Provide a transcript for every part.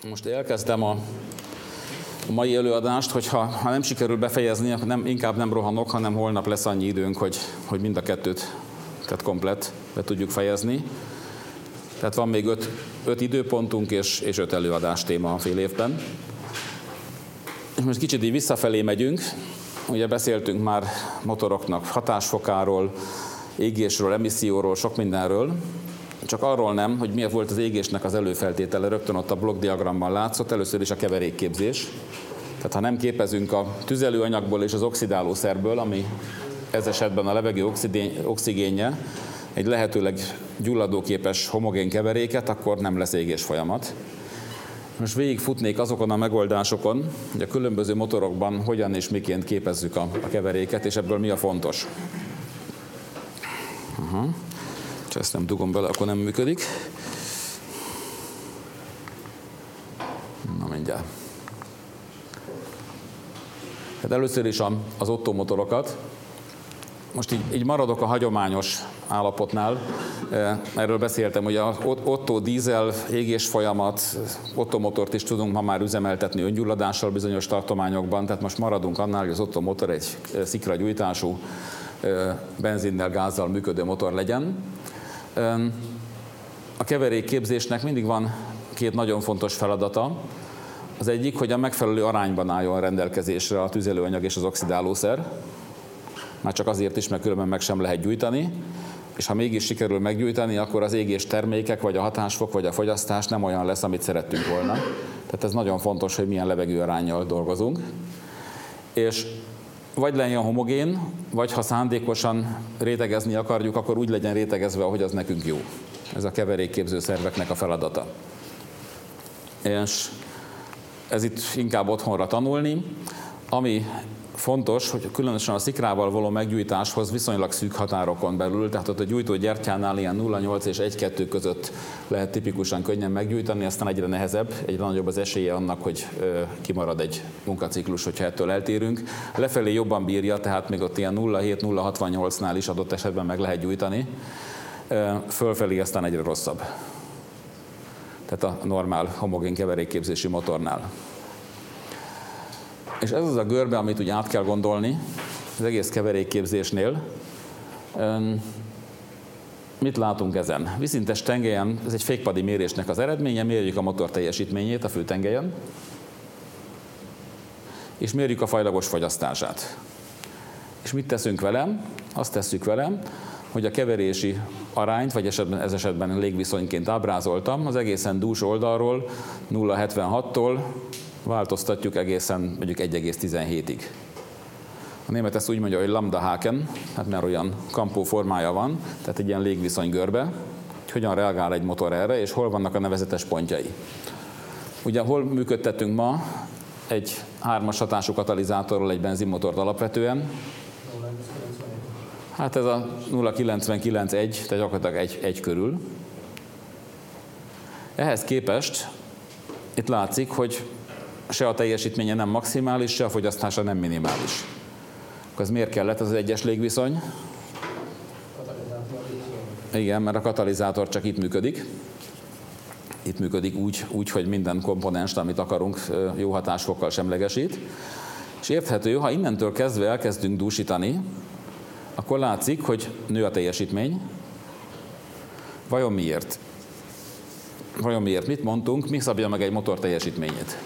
Most elkezdem a mai előadást, hogyha nem sikerül befejezni, akkor inkább nem rohanok, hanem holnap lesz annyi időnk, hogy mind a kettőt, tehát komplett be tudjuk fejezni. Tehát van még 5 időpontunk és 5 előadás téma a fél évben. És most kicsit így visszafelé megyünk. Ugye beszéltünk már motoroknak hatásfokáról, égésről, emisszióról, sok mindenről. Csak arról nem, hogy mi volt az égésnek az előfeltétele, rögtön ott a blokkdiagramban látszott, először is a keverékképzés. Tehát ha nem képezünk a tüzelőanyagból és az oxidálószerből, ami ez esetben a levegő oxigénje, egy lehetőleg gyulladóképes homogén keveréket, akkor nem lesz égés folyamat. Most végigfutnék azokon a megoldásokon, hogy a különböző motorokban hogyan és miként képezzük a keveréket, és ebből mi a fontos. Ha ezt nem dugom bele, akkor nem működik. Na mindjárt. Hát először is az Otto motorokat. Most így maradok a hagyományos állapotnál. Erről beszéltem, hogy az Otto dízel égés folyamat, Otto motort is tudunk ma már üzemeltetni öngyulladással bizonyos tartományokban, tehát most maradunk annál, hogy az Otto motor egy szikragyújtású, benzinnel, gázzal működő motor legyen. A keverékképzésnek mindig van 2 nagyon fontos feladata. Az egyik, hogy a megfelelő arányban álljon rendelkezésre a tüzelőanyag és az oxidálószer. Már csak azért is, mert különben meg sem lehet gyújtani. És ha mégis sikerül meggyújtani, akkor az égés termékek, vagy a hatásfok, vagy a fogyasztás nem olyan lesz, amit szerettünk volna. Tehát ez nagyon fontos, hogy milyen levegőaránnyal dolgozunk. És vagy legyen homogén, vagy ha szándékosan rétegezni akarjuk, akkor úgy legyen rétegezve, ahogy az nekünk jó. Ez a keverékképző szerveknek a feladata. És ez itt inkább otthonra tanulni. Ami fontos, hogy különösen a szikrával való meggyújtáshoz viszonylag szűk határokon belül, tehát ott a gyújtó gyertyánál ilyen 0,8 és 1,2 között lehet tipikusan könnyen meggyújtani, aztán egyre nehezebb, egyre nagyobb az esélye annak, hogy kimarad egy munkaciklus, hogyha ettől eltérünk. Lefelé jobban bírja, tehát még ott ilyen 0,7-0,68-nál is adott esetben meg lehet gyújtani, fölfelé aztán egyre rosszabb. Tehát a normál homogén keverékképzési motornál. És ez az a görbe, amit úgy át kell gondolni az egész keverékképzésnél. Mit látunk ezen? Vízszintes tengelyen, ez egy fékpadi mérésnek az eredménye, mérjük a motor teljesítményét a főtengelyen, és mérjük a fajlagos fogyasztását. És mit teszünk velem? Azt tesszük velem, hogy a keverési arányt, vagy ez esetben légviszonyként ábrázoltam, az egészen dús oldalról 0,76-tól változtatjuk egészen mondjuk 1,17-ig. A német ezt úgy mondja, hogy lambda haken, hát mert olyan kampó formája van, tehát egy ilyen légviszony görbe, hogy hogyan reagál egy motor erre, és hol vannak a nevezetes pontjai. Ugye hol működtetünk ma egy 3-as hatású katalizátorral egy benzinmotort alapvetően? Hát ez a 0,99,1, tehát gyakorlatilag 1 körül. Ehhez képest itt látszik, hogy se a teljesítménye nem maximális, se a fogyasztása nem minimális. Akkor ez miért kellett, az egyes légviszony? Igen, mert a katalizátor csak itt működik. Itt működik úgy, hogy minden komponenst, amit akarunk, jó hatásfokkal semlegesít. És érthető, ha innentől kezdve elkezdünk dúsítani, akkor látszik, hogy nő a teljesítmény. Vajon miért? Mit mondtunk? Mi szabja meg egy motor teljesítményét?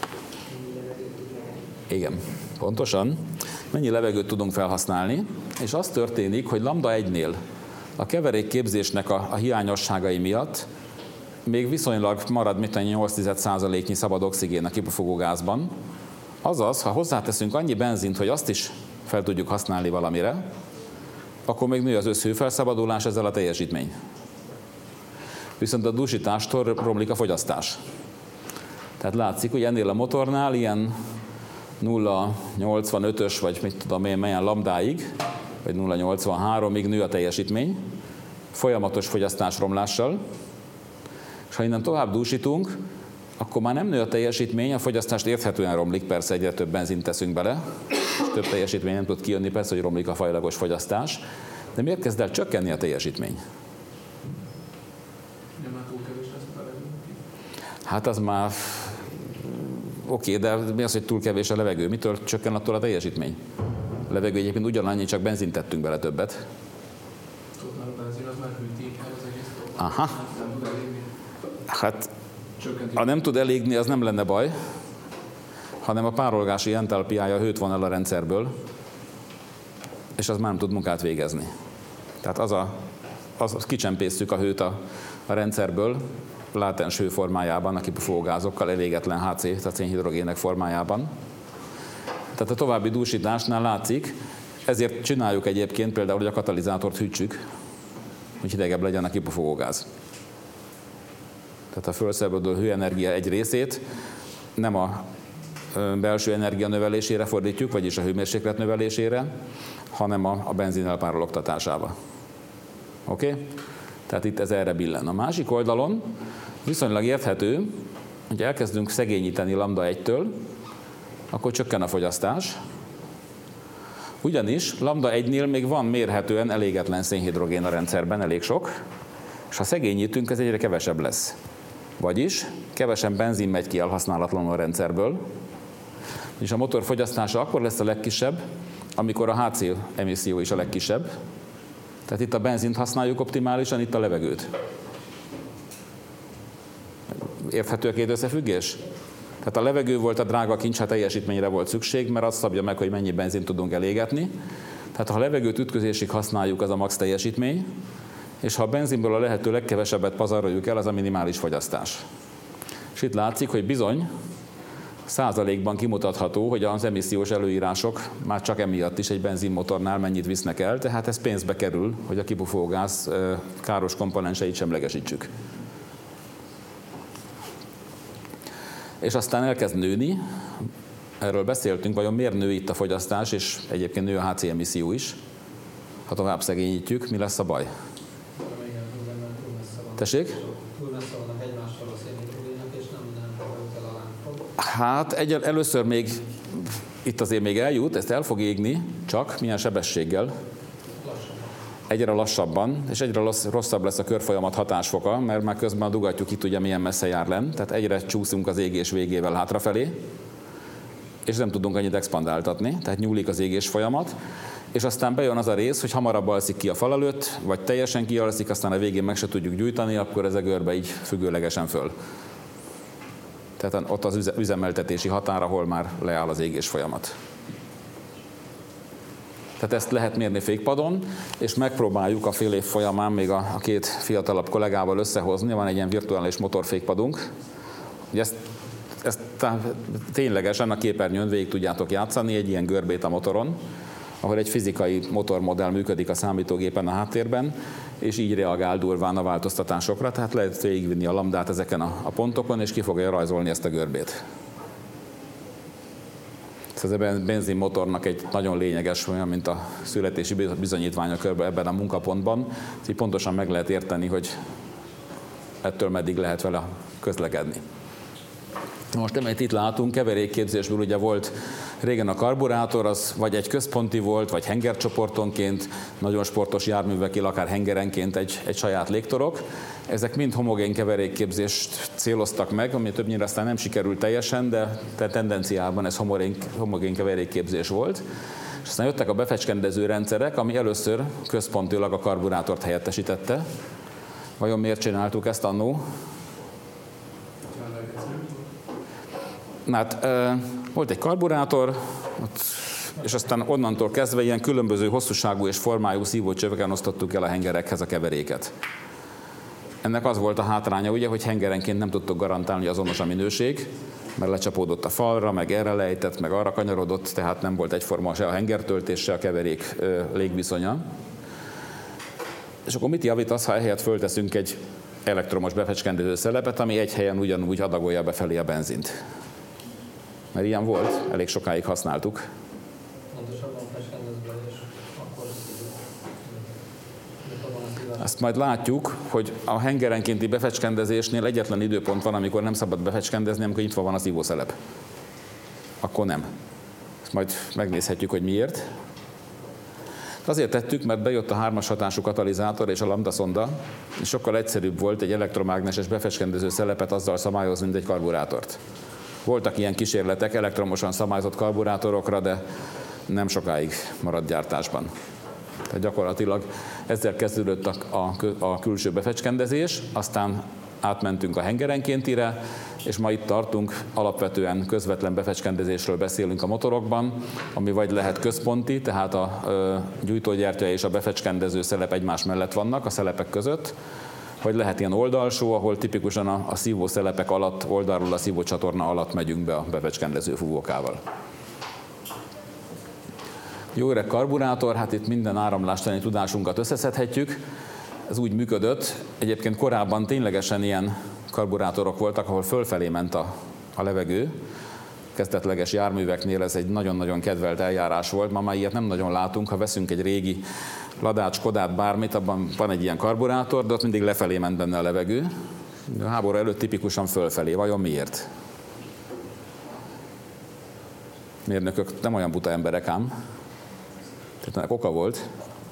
Igen, pontosan. Mennyi levegőt tudunk felhasználni, és az történik, hogy lambda 1-nél a keverékképzésnek a hiányosságai miatt még viszonylag marad 8,1%-nyi szabad oxigén a kipufogó gázban. Azaz, ha hozzáteszünk annyi benzint, hogy azt is fel tudjuk használni valamire, akkor még nő az összhőfelszabadulás, ezzel a teljesítmény. Viszont a dúsítástól romlik a fogyasztás. Tehát látszik, hogy ennél a motornál ilyen 0,85-ös, vagy mit tudom én, melyen lambdáig, vagy 0,83-ig nő a teljesítmény, folyamatos fogyasztásromlással, és ha innen tovább dúsítunk, akkor már nem nő a teljesítmény, a fogyasztást érthetően romlik, persze egyre több benzint teszünk bele, és több teljesítmény nem tud kijönni, persze, hogy romlik a fajlagos fogyasztás, de miért kezd el csökkenni a teljesítmény? Hát az már Oké, de mi az, hogy túl kevés a levegő? Mitől csökken attól a teljesítmény? A levegő egyébként ugyanannyi, csak benzint tettünk bele többet. A benzin az meghűti az egész dolgot. Aha. Nem tud elégni. Hát, ha nem tud elégni, az nem lenne baj, hanem a párolgási entalpiája hőt von el a rendszerből, és az már nem tud munkát végezni. Tehát kicsempésztük a hőt a rendszerből, látens hő formájában, a kipufogógázokkal, elégetlen HC, tehát szénhidrogének formájában. Tehát a további dúsításnál látszik, ezért csináljuk egyébként például, hogy a katalizátort hűtsük, hogy hidegebb legyen a kipufogógáz. Tehát a felszabaduló hőenergia egy részét nem a belső energia növelésére fordítjuk, vagyis a hőmérséklet növelésére, hanem a benzin elpárologtatásába. Oké? Tehát itt ez erre billen. A másik oldalon viszonylag érthető, hogy elkezdünk szegényíteni lambda 1-től, akkor csökken a fogyasztás. Ugyanis lambda 1-nél még van mérhetően elégetlen szénhidrogén a rendszerben, elég sok, és ha szegényítünk, ez egyre kevesebb lesz. Vagyis kevesebb benzin megy ki elhasználatlanul a rendszerből, és a motor fogyasztása akkor lesz a legkisebb, amikor a HC emisszió is a legkisebb. Tehát itt a benzint használjuk optimálisan, itt a levegőt. Érthető a két összefüggés? Tehát a levegő volt a drága kincs, ha teljesítményre volt szükség, mert azt szabja meg, hogy mennyi benzint tudunk elégetni. Tehát ha a levegőt ütközésig használjuk, az a max teljesítmény, és ha a benzinből a lehető legkevesebbet pazaroljuk el, az a minimális fogyasztás. És itt látszik, hogy bizony százalékban kimutatható, hogy az emissziós előírások már csak emiatt is egy benzinmotornál mennyit visznek el, tehát ez pénzbe kerül, hogy a kipufogógáz káros komponenseit semlegesítsük. És aztán elkezd nőni, erről beszéltünk, vajon miért nő itt a fogyasztás, és egyébként nő a HC emisszió is. Ha tovább szegényítjük, mi lesz a baj? Tessék? Túl messze vannak egymástól a szénhidrogének, és nem minden el alá fog. Hát először még, itt azért még eljut, ezt el fog égni, csak milyen sebességgel? Egyre lassabban, és egyre rosszabb lesz a körfolyamat hatásfoka, mert már közben a dugattyú ki tudja, milyen messze jár lenn, tehát egyre csúszunk az égés végével hátrafelé, és nem tudunk annyit expandáltatni, tehát nyúlik az égés folyamat, és aztán bejön az a rész, hogy hamarabb alszik ki a fal előtt, vagy teljesen kialszik, aztán a végén meg se tudjuk gyújtani, akkor ez a görbe így függőlegesen föl. Tehát ott az üzemeltetési határ, ahol már leáll az égés folyamat. Tehát ezt lehet mérni fékpadon, és megpróbáljuk a fél év folyamán még a két fiatalabb kollégával összehozni. Van egy ilyen virtuális motorfékpadunk. Ezt ténylegesen a képernyőn végig tudjátok játszani, egy ilyen görbét a motoron, ahol egy fizikai motormodell működik a számítógépen a háttérben, és így reagál durván a változtatásokra, tehát lehet végigvinni a lambdát ezeken a pontokon, és ki fogja rajzolni ezt a görbét. Ez a benzinmotornak egy nagyon lényeges, olyan, mint a születési bizonyítványok ebben a munkapontban. Így pontosan meg lehet érteni, hogy ettől meddig lehet vele közlekedni. Most amit itt látunk, keverékképzésből ugye volt régen a karburátor, az vagy egy központi volt, vagy hengercsoportonként, nagyon sportos járművekkel, akár hengerenként egy saját légtorok. Ezek mind homogén keverékképzést céloztak meg, ami többnyire aztán nem sikerült teljesen, de tendenciában ez homogén keverékképzés volt. És aztán jöttek a befecskendező rendszerek, ami először központilag a karburátort helyettesítette. Vajon miért csináltuk ezt annó? Hát volt egy karburátor, és aztán onnantól kezdve ilyen különböző hosszúságú és formájú szívócsöveken osztottuk el a hengerekhez a keveréket. Ennek az volt a hátránya, ugye, hogy hengerenként nem tudtuk garantálni azonos a minőség, mert lecsapódott a falra, meg erre lejtett, meg arra kanyarodott, tehát nem volt egyforma se a hengertöltés, se a keverék légviszonya. És akkor mit javítasz, ha ehelyett fölteszünk egy elektromos befecskendező szelepet, ami egy helyen ugyanúgy adagolja befelé a benzint? Mert ilyen volt, elég sokáig használtuk. Pontosabban fecskendezve, és akkor Azt majd látjuk, hogy a hengerenkénti befecskendezésnél egyetlen időpont van, amikor nem szabad befecskendezni, amikor nyitva van a szívószelep. Akkor nem. Ezt majd megnézhetjük, hogy miért. Azért tettük, mert bejött a 3-as hatású katalizátor és a lambda szonda, és sokkal egyszerűbb volt egy elektromágneses befecskendező szelepet azzal szabályozni, mint egy karburátort. Voltak ilyen kísérletek elektromosan szabályozott karburátorokra, de nem sokáig maradt gyártásban. Tehát gyakorlatilag ezzel kezdődött a külső befecskendezés, aztán átmentünk a hengerenkéntire, és ma itt tartunk, alapvetően közvetlen befecskendezésről beszélünk a motorokban, ami vagy lehet központi, tehát a gyújtógyertya és a befecskendező szelep egymás mellett vannak a szelepek között, vagy lehet ilyen oldalsó, ahol tipikusan a szívószelepek alatt, oldalról a szívócsatorna alatt megyünk be a befecskendező fúvókával. Jó öreg karburátor, hát itt minden áramlástani tudásunkat összeszedhetjük. Ez úgy működött, egyébként korábban ténylegesen ilyen karburátorok voltak, ahol fölfelé ment a levegő. Kezdetleges járműveknél ez egy nagyon-nagyon kedvelt eljárás volt, ma már ilyet nem nagyon látunk, ha veszünk egy régi Ladács, Kodát, bármit, abban van egy ilyen karburátor, de ott mindig lefelé ment benne a levegő. A háború előtt tipikusan fölfelé. Vajon miért? Mérnökök nem olyan buta emberek ám. Tehát ennek oka volt.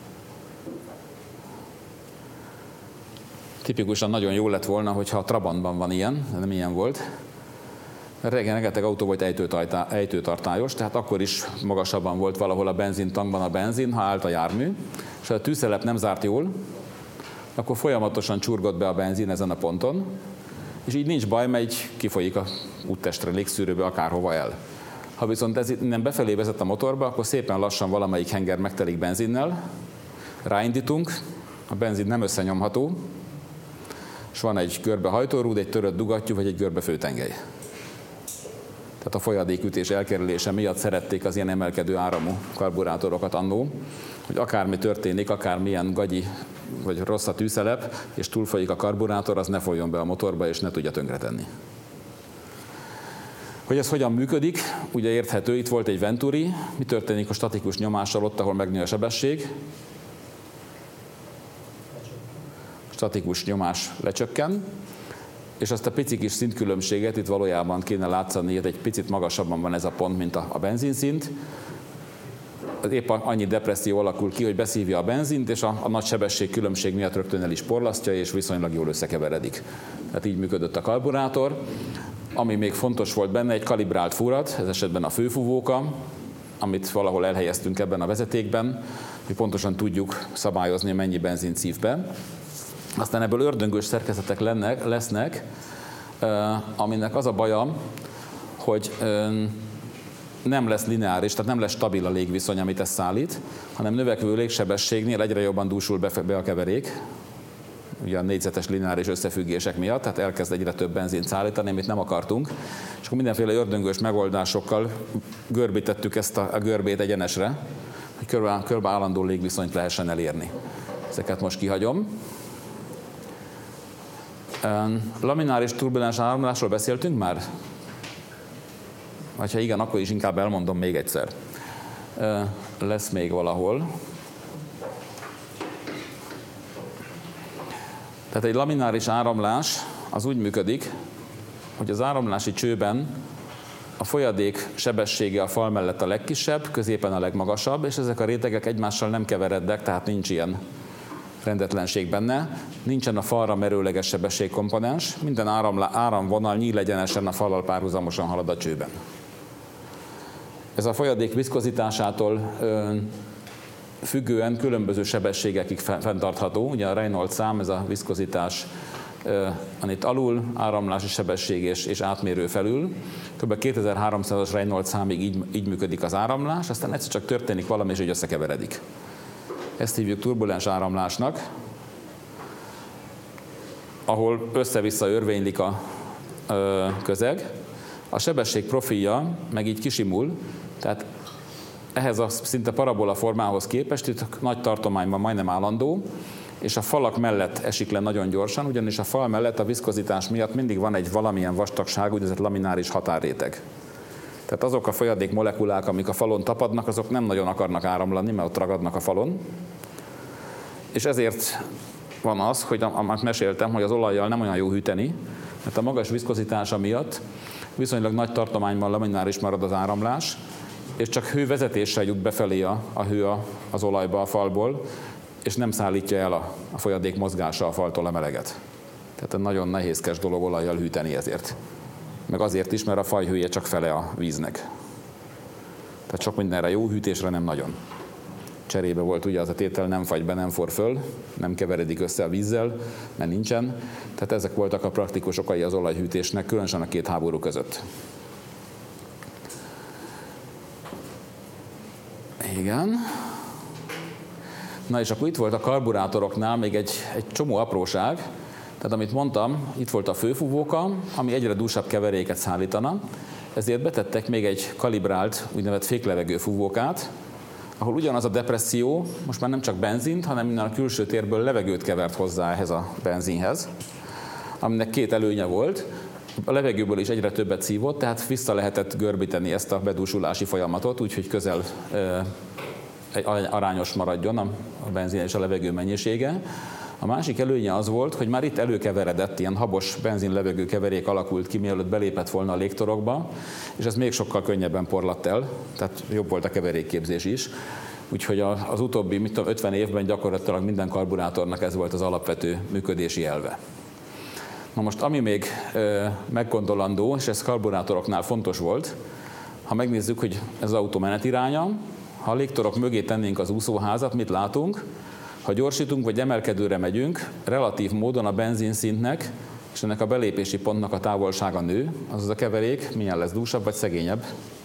Tipikusan nagyon jó lett volna, hogyha a Trabantban van ilyen, de nem ilyen volt. Régen rengeteg autó volt ejtőtartályos, tehát akkor is magasabban volt valahol a benzintankban a benzin, ha állt a jármű, és ha a tűzszelep nem zárt jól, akkor folyamatosan csurgott be a benzin ezen a ponton, és így nincs baj, mert így kifolyik a úttestre, légszűrőbe, akárhova el. Ha viszont ez innen befelé vezet a motorba, akkor szépen lassan valamelyik henger megtelik benzinnel, ráindítunk, a benzin nem összenyomható, és van egy görbe hajtórúd, egy törött dugattyú, vagy egy görbe főtengely. Tehát a folyadékütés elkerülése miatt szerették az ilyen emelkedő áramú karburátorokat annó, hogy akármi történik, akármilyen gagyi vagy rossz a tűzszelep, és túlfolyik a karburátor, az ne folyjon be a motorba, és ne tudja tönkretenni. Hogy ez hogyan működik, ugye érthető, itt volt egy Venturi, mi történik a statikus nyomással ott, ahol megnő a sebesség? Statikus nyomás lecsökken, és azt a pici kis szintkülönbséget itt valójában kéne látszani, hogy egy picit magasabban van ez a pont, mint a benzinszint. Épp annyi depresszió alakul ki, hogy beszívja a benzint, és a nagy sebesség különbség miatt rögtön el is porlasztja, és viszonylag jól összekeveredik. Tehát így működött a karburátor. Ami még fontos volt benne, egy kalibrált fúrat, ez esetben a főfúvóka, amit valahol elhelyeztünk ebben a vezetékben, hogy pontosan tudjuk szabályozni, mennyi benzint szív be. Aztán ebből ördöngős szerkezetek lesznek, aminek az a baja, hogy nem lesz lineáris, tehát nem lesz stabil a légviszony, amit ez szállít, hanem növekvő légsebességnél egyre jobban dúsul be a keverék, ugye a négyzetes lineáris összefüggések miatt, tehát elkezd egyre több benzint szállítani, amit nem akartunk, és akkor mindenféle ördöngős megoldásokkal görbítettük ezt a görbét egyenesre, hogy körbe állandó légviszonyt lehessen elérni. Ezeket most kihagyom. Lamináris turbulens áramlásról beszéltünk már? Vagy ha igen, akkor is inkább elmondom még egyszer. Lesz még valahol. Tehát egy lamináris áramlás az úgy működik, hogy az áramlási csőben a folyadék sebessége a fal mellett a legkisebb, középen a legmagasabb, és ezek a rétegek egymással nem keverednek, tehát nincs ilyen rendetlenség benne, nincsen a falra merőleges sebességkomponens, minden áramvonal nyílegyenesen a fallal párhuzamosan halad a csőben. Ez a folyadék viszkozitásától függően különböző sebességekig fenntartható. Ugye a Reynolds szám, ez a viszkozitás, itt alul, áramlási sebesség és átmérő felül. Kb. 2300-as Reynolds számig így működik az áramlás, aztán egyszer csak történik valami, és így összekeveredik. Ezt hívjuk turbulens áramlásnak, ahol össze-vissza örvénylik a közeg. A sebesség profilja meg így kisimul, tehát ehhez a szinte parabola formához képest itt nagy tartományban majdnem állandó, és a falak mellett esik le nagyon gyorsan, ugyanis a fal mellett a viszkozitás miatt mindig van egy valamilyen vastagság, úgynevezett lamináris határréteg. Tehát azok a folyadék molekulák, amik a falon tapadnak, azok nem nagyon akarnak áramlani, mert ott ragadnak a falon. És ezért van az, hogy amit meséltem, hogy az olajjal nem olyan jó hűteni, mert a magas viszkozitása miatt viszonylag nagy tartományban lamináris marad az áramlás, és csak hővezetéssel jut befelé a hő az olajba a falból, és nem szállítja el a folyadék mozgása a faltól a meleget. Tehát egy nagyon nehézkes dolog olajjal hűteni ezért. meg azért is, mert a fajhője csak fele a víznek. Tehát sok mindenre jó, hűtésre nem nagyon. Cserébe volt ugye az a tétel, nem fagy be, nem for föl, nem keveredik össze a vízzel, mert nincsen. Tehát ezek voltak a praktikus okai az olajhűtésnek, különösen a két háború között. Igen. Na és akkor itt volt a karburátoroknál még egy csomó apróság. Tehát amit mondtam, itt volt a főfúvóka, ami egyre dúsabb keveréket szállítana, ezért betettek még egy kalibrált, úgynevezett féklevegő fúvókát, ahol ugyanaz a depresszió most már nem csak benzint, hanem minden a külső térből levegőt kevert hozzá ehhez a benzinhez, aminek két előnye volt. A levegőből is egyre többet szívott, tehát vissza lehetett görbíteni ezt a bedúsulási folyamatot, úgyhogy közel arányos maradjon a benzin és a levegő mennyisége. A másik előnye az volt, hogy már itt előkeveredett, ilyen habos benzin-levegő keverék alakult ki, mielőtt belépett volna a légtorokba, és ez még sokkal könnyebben porlatt el, tehát jobb volt a keverékképzés is. Úgyhogy az utóbbi 50 évben gyakorlatilag minden karburátornak ez volt az alapvető működési elve. Na most, ami még meggondolandó, és ez karburátoroknál fontos volt, ha megnézzük, hogy ez az autó menetiránya, ha a légtorok mögé tennénk az úszóházat, mit látunk? Ha gyorsítunk vagy emelkedőre megyünk, relatív módon a benzinszintnek és ennek a belépési pontnak a távolsága nő, azaz a keverék milyen lesz, dúsabb vagy szegényebb?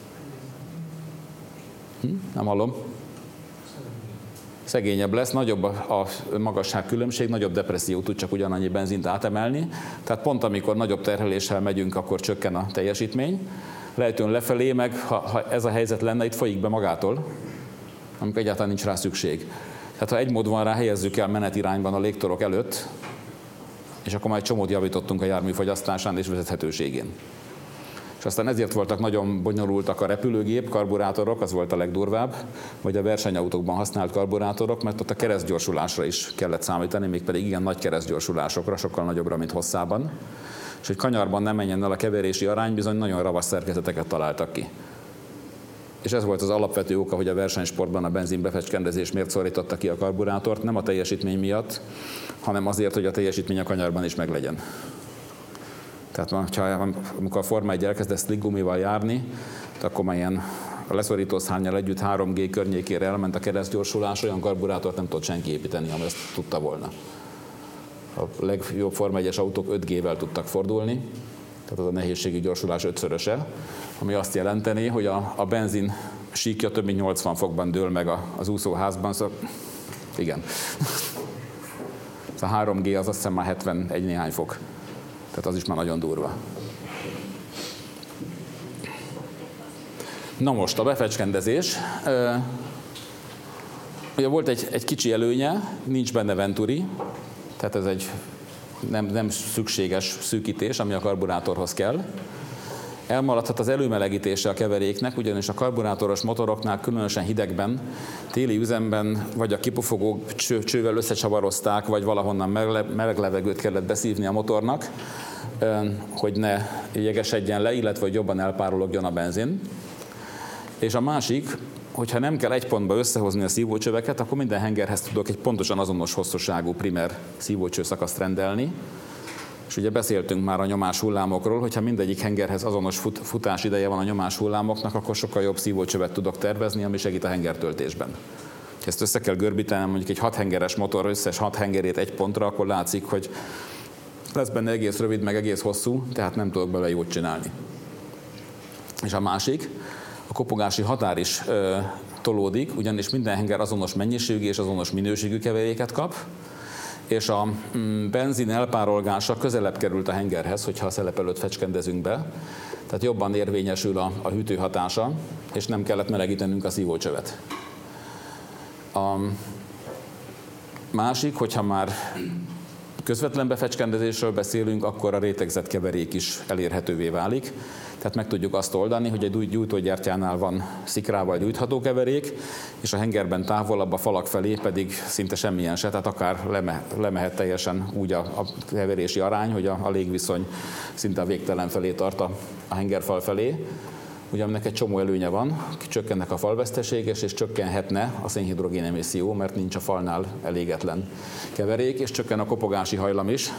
Nem hallom. Szegényebb lesz, nagyobb a magasságkülönbség, nagyobb depresszió tud csak ugyanannyi benzint átemelni. Tehát pont amikor nagyobb terheléssel megyünk, akkor csökken a teljesítmény. Lehetően lefelé, meg ha ez a helyzet lenne, itt folyik be magától, amikor egyáltalán nincs rá szükség. Tehát ha egy mód van rá, helyezzük el menetirányban a légtorok előtt, és akkor már egy csomót javítottunk a jármű fogyasztásán és vezethetőségén. És aztán ezért voltak nagyon bonyolultak a repülőgép karburátorok, az volt a legdurvább, vagy a versenyautókban használt karburátorok, mert ott a keresztgyorsulásra is kellett számítani, mégpedig igen nagy keresztgyorsulásokra, sokkal nagyobbra, mint hosszában. És hogy kanyarban nem menjen el a keverési arány, bizony nagyon ravasz szerkezeteket találtak ki. És ez volt az alapvető oka, hogy a versenysportban a benzinbefecskendezés miért szorította ki a karburátort, nem a teljesítmény miatt, hanem azért, hogy a teljesítmény a kanyarban is meglegyen. Tehát amikor a Forma 1 elkezdett slick gumival járni, akkor már ilyen a leszorító szárnnyal együtt 3G környékére elment a keresztgyorsulás, olyan karburátort nem tudott senki építeni, ami ezt tudta volna. A legjobb Forma 1-es autók 5G-vel tudtak fordulni, tehát az a nehézségi gyorsulás 5-szöröse, ami azt jelenteni, hogy a benzin síkja több mint 80 fokban dől meg az úszóházban, szóval igen. A 3G az azt hiszem már 71 néhány fok, tehát az is már nagyon durva. Na most a befecskendezés. Ugye volt egy kicsi előnye, nincs benne venturi, tehát ez egy nem szükséges szűkítés, ami a karburátorhoz kell. Elmaradhat az előmelegítése a keveréknek, ugyanis a karburátoros motoroknál különösen hidegben, téli üzemben vagy a kipufogó csővel összecsavarozták, vagy valahonnan meleg levegőt kellett beszívni a motornak, hogy ne jegesedjen le, illetve hogy jobban elpárologjon a benzin. És a másik, hogyha nem kell egy pontba összehozni a szívócsöveket, akkor minden hengerhez tudok egy pontosan azonos hosszúságú primer szívócső szakaszt rendelni. És ugye beszéltünk már a nyomás hullámokról, hogyha mindegyik hengerhez azonos futás ideje van a nyomás hullámoknak, akkor sokkal jobb szívócsövet tudok tervezni, ami segít a hengertöltésben. Ha ezt össze kell görbítenem, mondjuk egy 6 hengeres motor összes 6 hengerét egy pontra, akkor látszik, hogy lesz benne egész rövid, meg egész hosszú, tehát nem tudok bele jót csinálni. És a másik, a kopogási határ is tolódik, ugyanis minden henger azonos mennyiségű és azonos minőségű keveréket kap, és a benzin elpárolgása közelebb került a hengerhez, hogyha a szelep előtt fecskendezünk be, tehát jobban érvényesül a hűtő hatása, és nem kellett melegítenünk a szívócsövet. A másik, hogyha már közvetlen befecskendezésről beszélünk, akkor a rétegzett keverék is elérhetővé válik. Tehát meg tudjuk azt oldani, hogy egy gyújtógyártyánál van szikrával gyújtható keverék, és a hengerben távolabb a falak felé pedig szinte semmilyen se, tehát akár lemehet teljesen úgy a keverési arány, hogy a légviszony szinte a végtelen felé tart a hengerfal felé. Ugye aminek egy csomó előnye van, csökkennek a falveszteséges, és csökkenhetne a szénhidrogén emisszió, mert nincs a falnál elégetlen keverék, és csökken a kopogási hajlam is,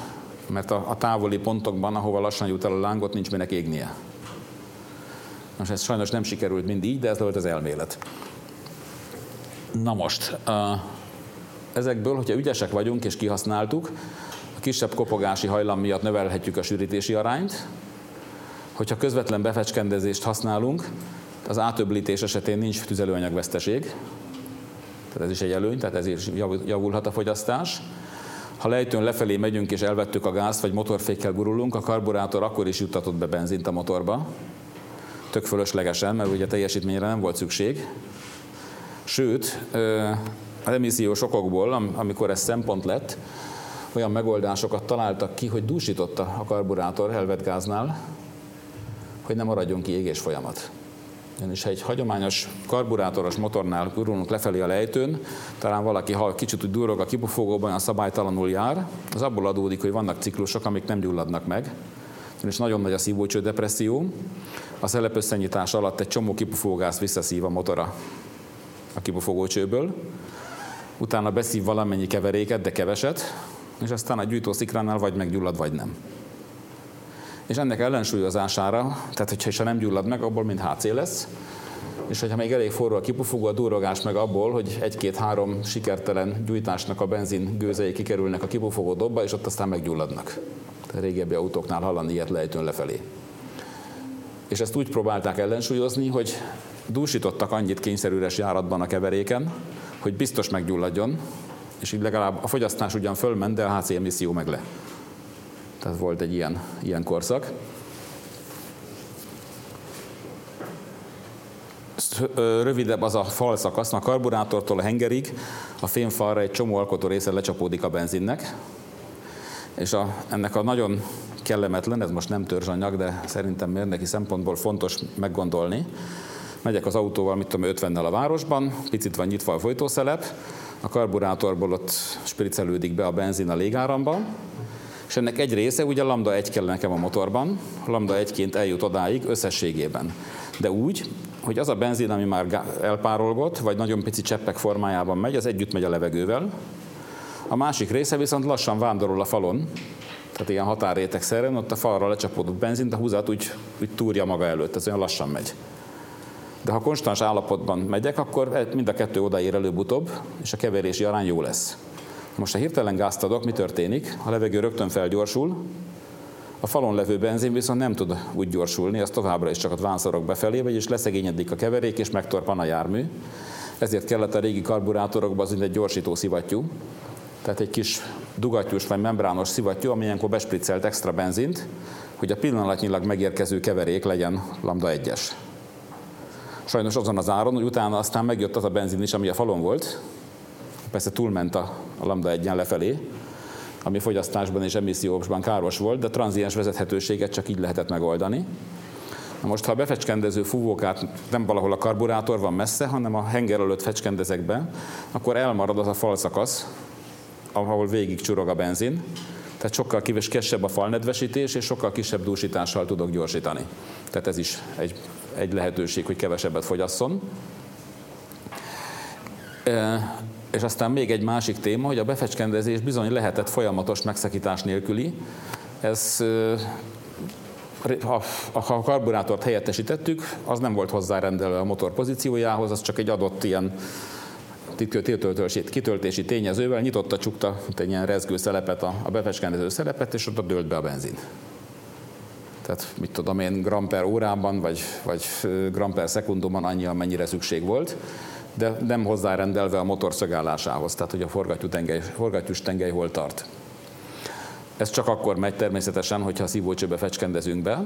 mert a távoli pontokban, ahova lassan jut el a láng, ott nincs minek égnie. Most ez sajnos nem sikerült mind így, de ez volt az elmélet. Na most, ezekből, hogyha ügyesek vagyunk és kihasználtuk, a kisebb kopogási hajlam miatt növelhetjük a sűrítési arányt. Hogyha közvetlen befecskendezést használunk, az átöblítés esetén nincs tüzelőanyagveszteség, tehát ez is egy előny, tehát ezért javulhat a fogyasztás. Ha lejtőn lefelé megyünk és elvettük a gázt, vagy motorfékkel gurulunk, a karburátor akkor is juttatott be benzint a motorba. Tök fölöslegesen, mert ugye teljesítményre nem volt szükség. Sőt, az emissziós okokból, amikor ez szempont lett, olyan megoldásokat találtak ki, hogy dúsította a karburátor elvett gáznál, hogy ne maradjon ki égés folyamat. És ha egy hagyományos karburátoros motornál gurulunk lefelé a lejtőn, talán valaki, ha kicsit úgy durrog a kipufogóban, olyan szabálytalanul jár, az abból adódik, hogy vannak ciklusok, amik nem gyulladnak meg, és nagyon nagy a szívócső depresszió. A szelepösszenyítás alatt egy csomó kipufogógázt visszaszív a motora a kipufogócsőből, utána beszív valamennyi keveréket, de keveset, és aztán a gyújtószikránál vagy meggyullad, vagy nem. És ennek ellensúlyozására, tehát hogyha nem gyullad meg, abból mind HC lesz, és hogyha még elég forró a kipufogó, a durrogás meg abból, hogy 1-2-3 sikertelen gyújtásnak a benzin gőzei kikerülnek a kipufogó dobba, és ott aztán meggyulladnak. Tehát régebbi autóknál hallani ilyet lejtőn lefelé. És ezt úgy próbálták ellensúlyozni, hogy dúsítottak annyit kényszerűres járatban a keveréken, hogy biztos meggyulladjon, és így legalább a fogyasztás ugyan fölment, de a HC emisszió meg le. Tehát volt egy ilyen korszak. Rövidebb az a falszakasz, a karburátortól a hengerig, a fémfalra egy csomó alkotó része lecsapódik a benzinnek, és ennek a nagyon kellemetlen, ez most nem törzsanyag, de szerintem mérnöki szempontból fontos meggondolni. Megyek az autóval, mit tudom, 50-nel a városban, picit van nyitva a folytószelep, a karburátorból ott spriccelődik be a benzin a légáramba, és ennek egy része, ugye lambda 1 kell nekem a motorban, lambda 1-ként eljut odáig összességében. De úgy, hogy az a benzin, ami már elpárolgott, vagy nagyon pici cseppek formájában megy, az együtt megy a levegővel. A másik része viszont lassan vándorol a falon, tehát ilyen határrétegszerűen, ott a falra lecsapódott benzint, a húzat úgy túrja maga előtt, ez olyan lassan megy. De ha konstans állapotban megyek, akkor mind a kettő odaér előbb-utóbb, és a keverési arány jó lesz. Most ha hirtelen gázt adok, mi történik? A levegő rögtön felgyorsul, a falon levő benzin viszont nem tud úgy gyorsulni, az továbbra is csak a vánszorok befelé, vagyis leszegényedik a keverék, és megtorpan a jármű. Ezért kellett a régi karburátorokban az egy gyorsító szivattyú, tehát egy kis dugattyús vagy membrános szivattyú, ami ilyenkor bespriccelt extra benzint, hogy a pillanatnyilag megérkező keverék legyen lambda 1-es. Sajnos azon az áron, hogy utána aztán megjött az a benzin is, ami a falon volt, persze túlment a lambda 1-en lefelé, ami fogyasztásban és emissziósban káros volt, de tranziens vezethetőséget csak így lehetett megoldani. Na most, ha a befecskendező fúvókát nem valahol a karburátor van messze, hanem a henger előtt fecskendezek be, akkor elmarad az a falszakasz, ahol végig csurog a benzin, tehát sokkal kisebb a falnedvesítés, és sokkal kisebb dúsítással tudok gyorsítani. Tehát ez is egy lehetőség, hogy kevesebbet fogyasszon. És aztán még egy másik téma, hogy a befecskendezés bizony lehetett folyamatos megszakítás nélküli. Ez, ha a karburátort helyettesítettük, az nem volt hozzárendelve a motor pozíciójához, az csak egy adott ilyen kitöltési tényezővel nyitotta, csukta egy ilyen rezgő szelepet, a befecskendező szelepet, és ott dőlt be a benzin. Tehát mit tudom én, gram per órában, vagy gram per szekundumban annyi, amennyire szükség volt, de nem hozzárendelve a motor szögállásához, tehát hogy a forgattyús tengely hol tart. Ez csak akkor megy természetesen, hogyha a szívócsőbe fecskendezünk be,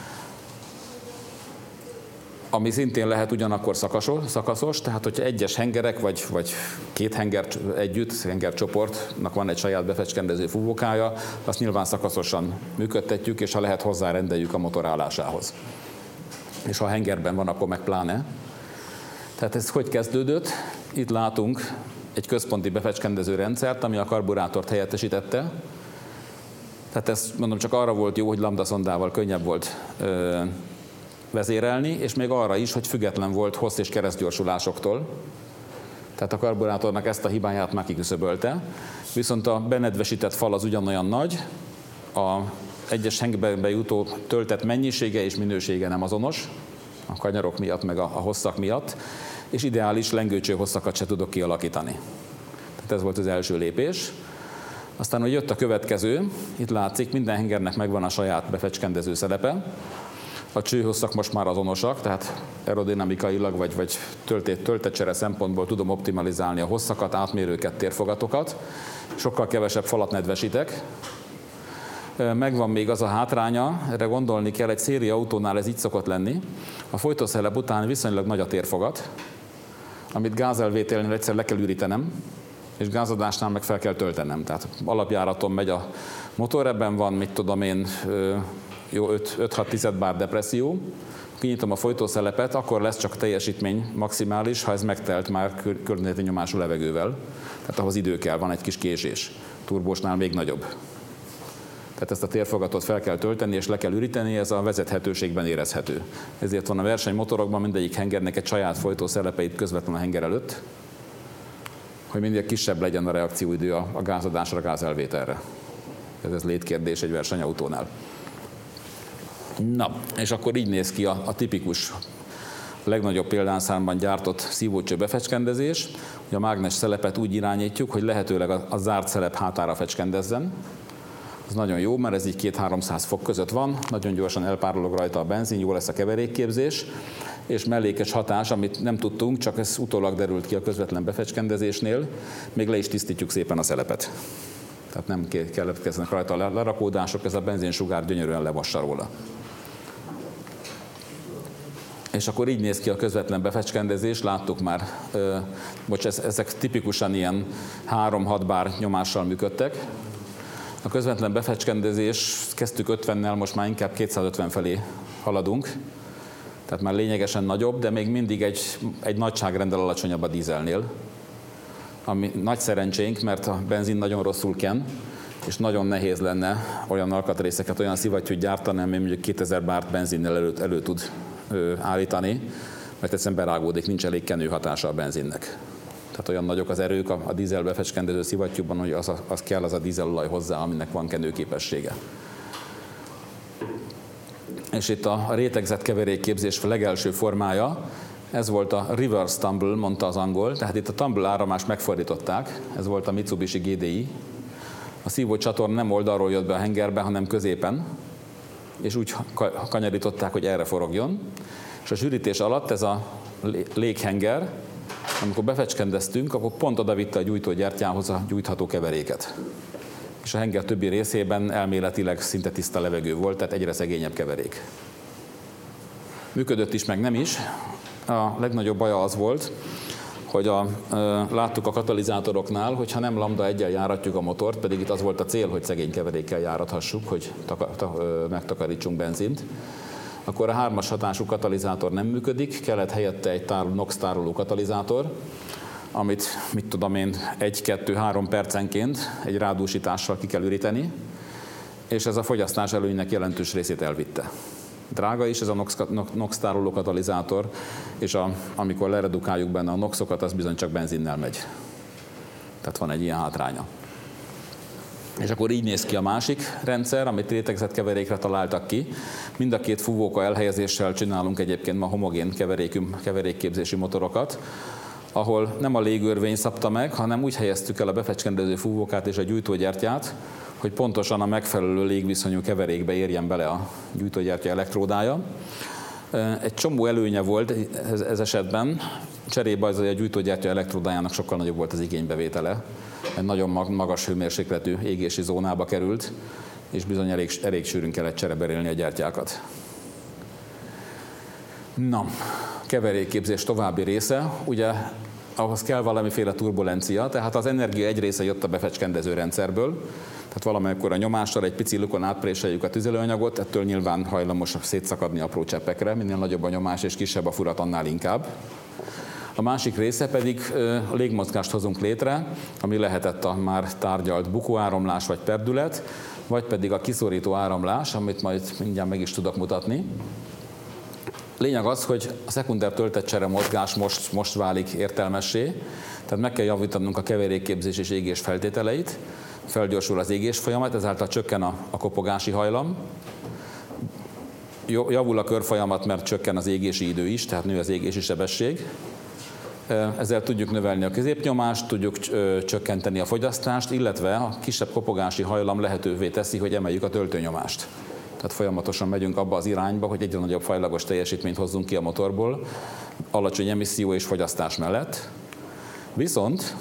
ami szintén lehet ugyanakkor szakaszos, tehát hogyha egyes hengerek, vagy két henger együtt, hengercsoportnak van egy saját befecskendező fúvókája, azt nyilván szakaszosan működtetjük, és ha lehet, hozzárendeljük a motor állásához. És ha a hengerben van, akkor meg pláne. Tehát ez hogy kezdődött? Itt látunk egy központi befecskendező rendszert, ami a karburátort helyettesítette. Tehát ez mondom csak arra volt jó, hogy lambda szondával könnyebb volt vezérelni, és még arra is, hogy független volt hossz- és keresztgyorsulásoktól. Tehát a karburátornak ezt a hibáját már kiküszöbölte. Viszont a benedvesített fal az ugyanolyan nagy, a egyes hengerbe jutó töltet mennyisége és minősége nem azonos, a kanyarok miatt, meg a hosszak miatt, és ideális lengőcső hosszakat se tudok kialakítani. Tehát ez volt az első lépés. Aztán, hogy jött a következő, itt látszik, minden hengernek megvan a saját befecskendező szelepe. A csőhosszak most már azonosak, tehát aerodinamikailag vagy töltetcsere szempontból tudom optimalizálni a hosszakat, átmérőket, térfogatokat. Sokkal kevesebb falat nedvesítek. Megvan még az a hátránya, erre gondolni kell, egy széria autónál ez így szokott lenni. A folytószelep után viszonylag nagy a térfogat, amit gázelvételnél egyszer le kell ürítenem, és gázadásnál meg fel kell töltenem. Tehát alapjáraton megy a motor, ebben van, mit tudom én, jó 5-6 bar depresszió. Kinyitom a folytószelepet, akkor lesz csak teljesítmény maximális, ha ez megtelt már környezeti nyomású levegővel. Tehát ahhoz idő kell, van egy kis késés. Turbósnál még nagyobb. Tehát ezt a térfogatot fel kell tölteni és le kell üríteni, ez a vezethetőségben érezhető. Ezért van a versenymotorokban mindegyik hengernek egy saját folytószelepeit közvetlenül a henger előtt, hogy minél kisebb legyen a reakcióidő a gázadásra, a gázelvételre. Ez létkérdés egy versenyautónál. Na, és akkor így néz ki a tipikus, legnagyobb példányszámban gyártott szívócső befecskendezés, hogy a mágnes szelepet úgy irányítjuk, hogy lehetőleg a zárt szelep hátára fecskendezzen. Ez nagyon jó, mert ez így 200-300 fok között van, nagyon gyorsan elpárolog rajta a benzin, jó lesz a keverékképzés, és mellékes hatás, amit nem tudtunk, csak ez utólag derült ki a közvetlen befecskendezésnél, még le is tisztítjuk szépen a szelepet. Tehát nem keletkeznek rajta a lerakódások, ez a benzinsugár gyönyörűen lemossa róla. És akkor így néz ki a közvetlen befecskendezés, láttuk már, ezek tipikusan ilyen 3-6 bár nyomással működtek. A közvetlen befecskendezés, kezdtük 50-nel, most már inkább 250 felé haladunk, tehát már lényegesen nagyobb, de még mindig egy nagyságrenddel alacsonyabb a dízelnél. Ami nagy szerencsénk, mert a benzin nagyon rosszul ken, és nagyon nehéz lenne olyan alkatrészeket, olyan szivattyút gyártani, ami mondjuk 2000 bárt benzinnel elő tud állítani, mert egyszerűen berágódik, nincs elég kenő hatása a benzinnek. Tehát olyan nagyok az erők a dízel befecskendező szivattyúban, hogy az kell az a dízelolaj hozzá, aminek van kenőképessége. És itt a rétegzett keverékképzés legelső formája, ez volt a reverse tumble, mondta az angol, tehát itt a tumble áramást megfordították, ez volt a Mitsubishi GDI. A szívócsatorna nem oldalról jött be a hengerbe, hanem középen, és úgy kanyarították, hogy erre forogjon. És a zsűrítés alatt ez a léghenger, amikor befecskendeztünk, akkor pont oda vitte a gyújtógyertyához a gyújtható keveréket. És a henger többi részében elméletileg szinte tiszta levegő volt, tehát egyre szegényebb keverék. Működött is, meg nem is. A legnagyobb baja az volt, hogy láttuk a katalizátoroknál, hogy ha nem lambda 1-jel járatjuk a motort, pedig itt az volt a cél, hogy szegény keverékkel járathassuk, hogy megtakarítsunk benzint, akkor a 3-as hatású katalizátor nem működik, kellett helyette egy NOx tároló katalizátor, amit, mit tudom én, 1-2-3 percenként egy rádúsítással ki kell üríteni, és ez a fogyasztás előnynek jelentős részét elvitte. Drága is ez a NOx tároló katalizátor, és amikor leredukáljuk benne a NOx-okat, az bizony csak benzinnel megy. Tehát van egy ilyen hátránya. És akkor így néz ki a másik rendszer, amit rétegzett keverékre találtak ki. Mind a két fúvóka elhelyezéssel csinálunk egyébként ma homogén keverékképzési motorokat, ahol nem a légörvény szabta meg, hanem úgy helyeztük el a befecskendező fúvókát és a gyújtógyertyát, hogy pontosan a megfelelő légviszonyú keverékbe érjen bele a gyújtógyertya elektródája. Egy csomó előnye volt ez esetben, cserébe az, hogy a gyújtógyertya elektródájának sokkal nagyobb volt az igénybevétele. Egy nagyon magas hőmérsékletű égési zónába került, és bizony elég sűrűn kellett csereberélni a gyertyákat. Na, keverékképzés további része, ugye ahhoz kell valamiféle turbulencia, tehát az energia egy része jött a befecskendező rendszerből, tehát valamikor a nyomással egy pici lukon átpréseljük a tüzelőanyagot, ettől nyilván hajlamos szétszakadni apró cseppekre, minél nagyobb a nyomás és kisebb a furat, annál inkább. A másik része pedig légmozgást hozunk létre, ami lehetett a már tárgyalt bukóáramlás vagy perdület, vagy pedig a kiszorító áramlás, amit majd mindjárt meg is tudok mutatni. Lényeg az, hogy a szekunder töltetcsere mozgás most válik értelmessé, tehát meg kell javítanunk a keverékképzés és égés feltételeit. felgyorsul az égés folyamat, ezáltal csökken a kopogási hajlam. Javul a körfolyamat, mert csökken az égési idő is, tehát nő az égési sebesség. Ezzel tudjuk növelni a középnyomást, tudjuk csökkenteni a fogyasztást, illetve a kisebb kopogási hajlam lehetővé teszi, hogy emeljük a töltőnyomást. Tehát folyamatosan megyünk abba az irányba, hogy egyre nagyobb fajlagos teljesítményt hozzunk ki a motorból, alacsony emisszió és fogyasztás mellett. Viszont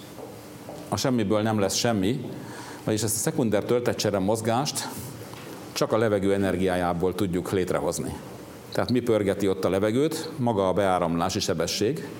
a semmiből nem lesz semmi, vagyis ezt a szekunder töltetcsere mozgást csak a levegő energiájából tudjuk létrehozni. Tehát mi pörgeti ott a levegőt? Maga a beáramlási sebesség.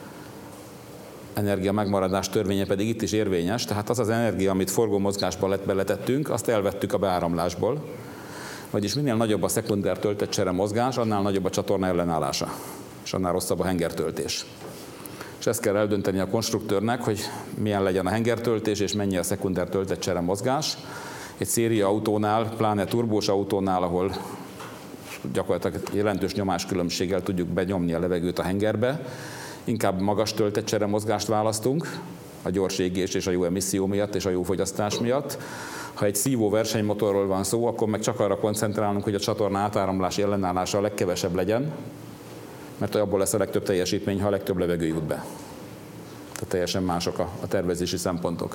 Energia megmaradás törvénye pedig itt is érvényes, tehát az az energia, amit forgómozgásba beletettünk, azt elvettük a beáramlásból. Vagyis minél nagyobb a szekunder töltetcsere mozgás, annál nagyobb a csatorna ellenállása, és annál rosszabb a hengertöltés. És ezt kell eldönteni a konstruktőrnek, hogy milyen legyen a hengertöltés, és mennyi a szekunder töltetcsere mozgás. Egy széria autónál, pláne turbós autónál, ahol gyakorlatilag jelentős nyomáskülönbséggel tudjuk benyomni a levegőt a hengerbe, inkább magas töltetcsere mozgást választunk, a gyors égés és a jó emisszió miatt és a jó fogyasztás miatt. Ha egy szívó versenymotorról van szó, akkor meg csak arra koncentrálunk, hogy a csatorna átáramlási ellenállása a legkevesebb legyen, mert abból lesz a legtöbb teljesítmény, ha a legtöbb levegő jut be. Tehát teljesen mások a tervezési szempontok.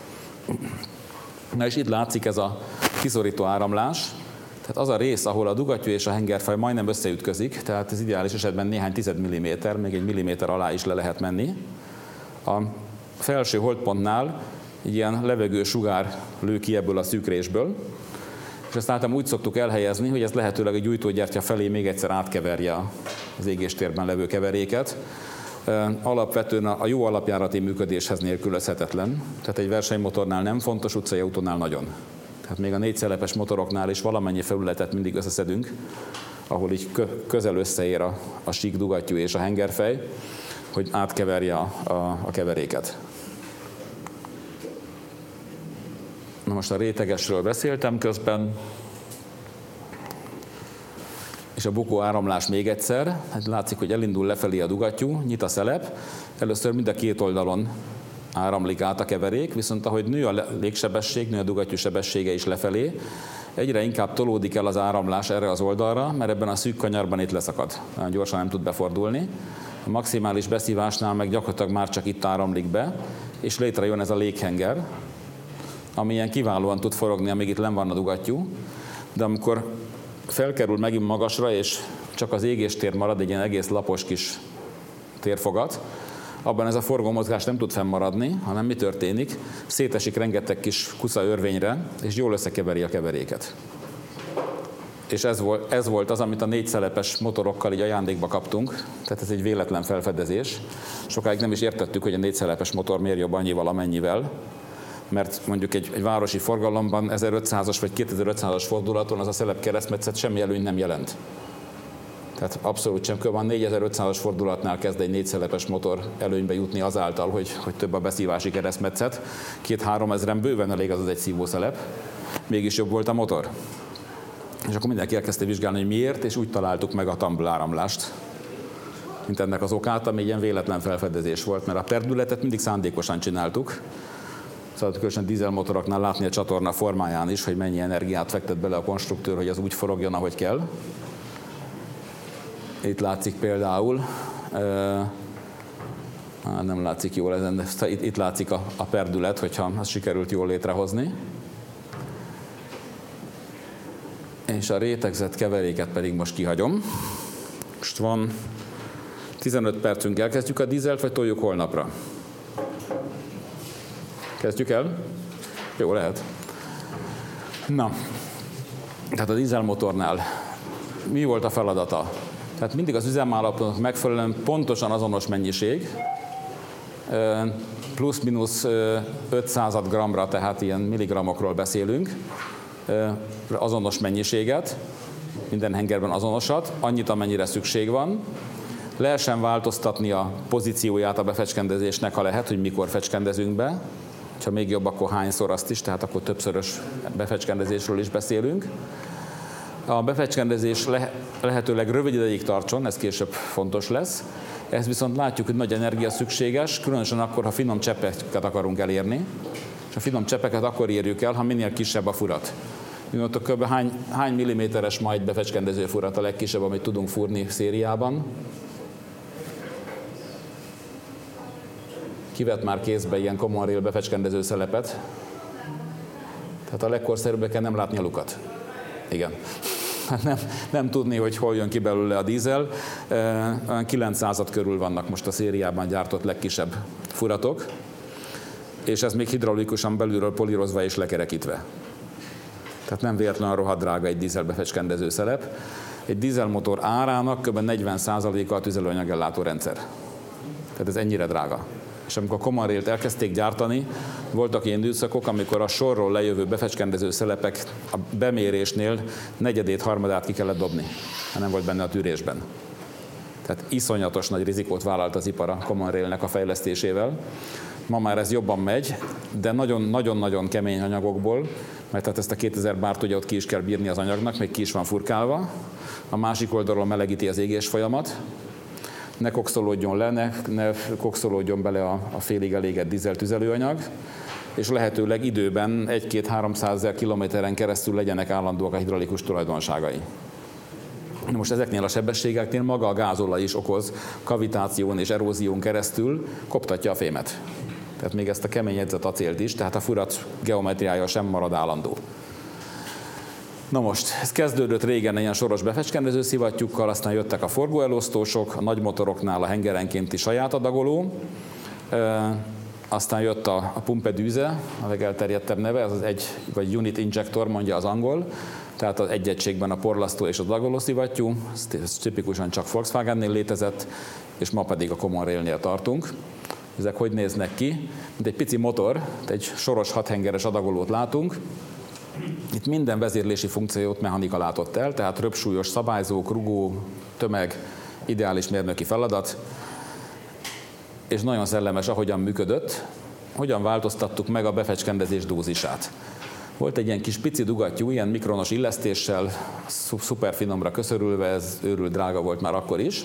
Na és itt látszik ez a kiszorító áramlás. Tehát az a rész, ahol a dugattyú és a hengerfej majdnem összeütközik, tehát az ideális esetben néhány tized milliméter, még egy milliméter alá is le lehet menni. A felső holdpontnál egy ilyen levegősugár lő ki ebből a szűk résből, és ezt általában úgy szoktuk elhelyezni, hogy ez lehetőleg a gyújtógyertya felé még egyszer átkeverje az égéstérben levő keveréket. Alapvetően a jó alapjárati működéshez nélkülözhetetlen, tehát egy versenymotornál nem fontos, utcai autónál nagyon. Tehát még a 4 szelepes motoroknál is valamennyi felületet mindig összeszedünk, ahol így közel összeér a sík dugattyú és a hengerfej, hogy átkeverje a keveréket. Na most a rétegesről beszéltem közben, és a bukó áramlás még egyszer. Hát látszik, hogy elindul lefelé a dugattyú, nyit a szelep. Először mind a két oldalon áramlik át a keverék, viszont ahogy nő a légsebesség, nő a dugattyú sebessége is lefelé, egyre inkább tolódik el az áramlás erre az oldalra, mert ebben a szűk kanyarban itt leszakad. Nagyon gyorsan nem tud befordulni. A maximális beszívásnál meg gyakorlatilag már csak itt áramlik be, és létrejön ez a léghenger, ami ilyen kiválóan tud forogni, amíg itt lenn van a dugattyú, de amikor felkerül megint magasra, és csak az égéstér marad, egy ilyen egész lapos kis térfogat, abban ez a forgómozgás nem tud fennmaradni, hanem mi történik? Szétesik rengeteg kis kusza örvényre, és jól összekeveri a keveréket. És ez volt az, amit a 4 szelepes motorokkal így ajándékba kaptunk, tehát ez egy véletlen felfedezés. Sokáig nem is értettük, hogy a 4 szelepes motor miért jobb annyival, amennyivel, mert mondjuk egy városi forgalomban 1500-as vagy 2500-as fordulaton az a szelep keresztmetszet semmi előny nem jelent. Tehát abszolút sem kell, van 4500-as fordulatnál kezd egy 4 szelepes motor előnybe jutni azáltal, hogy több a beszívási keresztmetszet. 2-3 ezren bőven elég az egy szívószelep, mégis jobb volt a motor. És akkor mindenki elkezdte vizsgálni, hogy miért, és úgy találtuk meg a tumble áramlást, mint ennek az okát, ami ilyen véletlen felfedezés volt, mert a perdületet mindig szándékosan csináltuk. Szóval különösen dízelmotoroknál látni a csatorna formáján is, hogy mennyi energiát fektet bele a konstruktőr, hogy az úgy forogjon, ahogy kell. Itt látszik például, nem látszik jól ezen, de itt látszik a perdület, hogyha azt sikerült jól létrehozni. És a rétegzett keveréket pedig most kihagyom. Most van 15 percünk, elkezdjük a dízelt, vagy toljuk holnapra? Kezdjük el? Jó, lehet. Na, tehát a dízelmotornál mi volt a feladata? Tehát mindig az üzemállapotnak megfelelően pontosan azonos mennyiség, plusz-minusz 500 g-ra, tehát ilyen milligramokról beszélünk, azonos mennyiséget, minden hengerben azonosat, annyit, amennyire szükség van. Lehessen változtatni a pozícióját a befecskendezésnek, ha lehet, hogy mikor fecskendezünk be. Ha még jobb, akkor hányszor azt is, tehát akkor többszörös befecskendezésről is beszélünk. A befecskendezés lehetőleg rövid ideig tartson, ez később fontos lesz. Ehhez viszont látjuk, hogy nagy energia szükséges, különösen akkor, ha finom cseppeket akarunk elérni. És A finom cseppeket akkor érjük el, ha minél kisebb a furat. Mondtok, kb. Hány milliméteres majd befecskendező furat a legkisebb, amit tudunk fúrni szériában? Kivett már kézbe ilyen common rail befecskendező szelepet? Tehát a legkorszerűbbeken nem látni a lukat. Igen. Nem tudni, hogy hol jön ki belőle a dízel. 900 körül vannak most a szériában gyártott legkisebb furatok, és ez még hidraulikusan belülről polírozva és lekerekítve. Tehát nem véletlenül rohadt drága egy dízel befecskendező szelep. Egy dízelmotor árának kb. 40%-a a tüzelőanyag rendszer. Tehát ez ennyire drága. És amikor common railt elkezdték gyártani, voltak ilyen időszakok, amikor a sorról lejövő befecskendező szelepek a bemérésnél negyedét, harmadát ki kellett dobni, ha nem volt benne a tűrésben. Tehát iszonyatos nagy rizikót vállalt az ipar a common railnek a fejlesztésével. Ma már ez jobban megy, de nagyon-nagyon kemény anyagokból, mert hát ezt a 2000 bárt ugye ott ki is kell bírni az anyagnak, még ki is van furkálva. A másik oldalról melegíti az égés folyamat, ne kokszolódjon le, ne kokszolódjon bele a félig elégett dízel tüzelőanyag, és lehetőleg időben 1-2-300 000 kilométeren keresztül legyenek állandóak a hidraulikus tulajdonságai. Most ezeknél a sebességeknél maga a gázolaj is okoz kavitáción és erózión keresztül, koptatja a fémet. Tehát még ezt a kemény edzett acélt is, tehát a furat geometriája sem marad állandó. Na most, ez kezdődött régen ilyen soros befecskendező szivattyúkkal, aztán jöttek a forgóelosztósok, a nagy motoroknál a hengerenkénti saját adagoló, aztán jött a pumpedűze, a legelterjedtebb neve, ez az vagy unit injector, mondja az angol, tehát az egy egységben a porlasztó és a adagoló szivattyú, ez tipikusan csak Volkswagennél létezett, és ma pedig a common railnél tartunk. Ezek hogy néznek ki? Mint egy pici motor, egy soros 6 hengeres adagolót látunk. Itt minden vezérlési funkciót mechanika látott el, tehát röpsúlyos szabályzók, rugó, tömeg, ideális mérnöki feladat, és nagyon szellemes, ahogyan működött, hogyan változtattuk meg a befecskendezés dózisát. Volt egy ilyen kis pici dugattyú, ilyen mikronos illesztéssel, szuper finomra köszörülve, ez őrült drága volt már akkor is.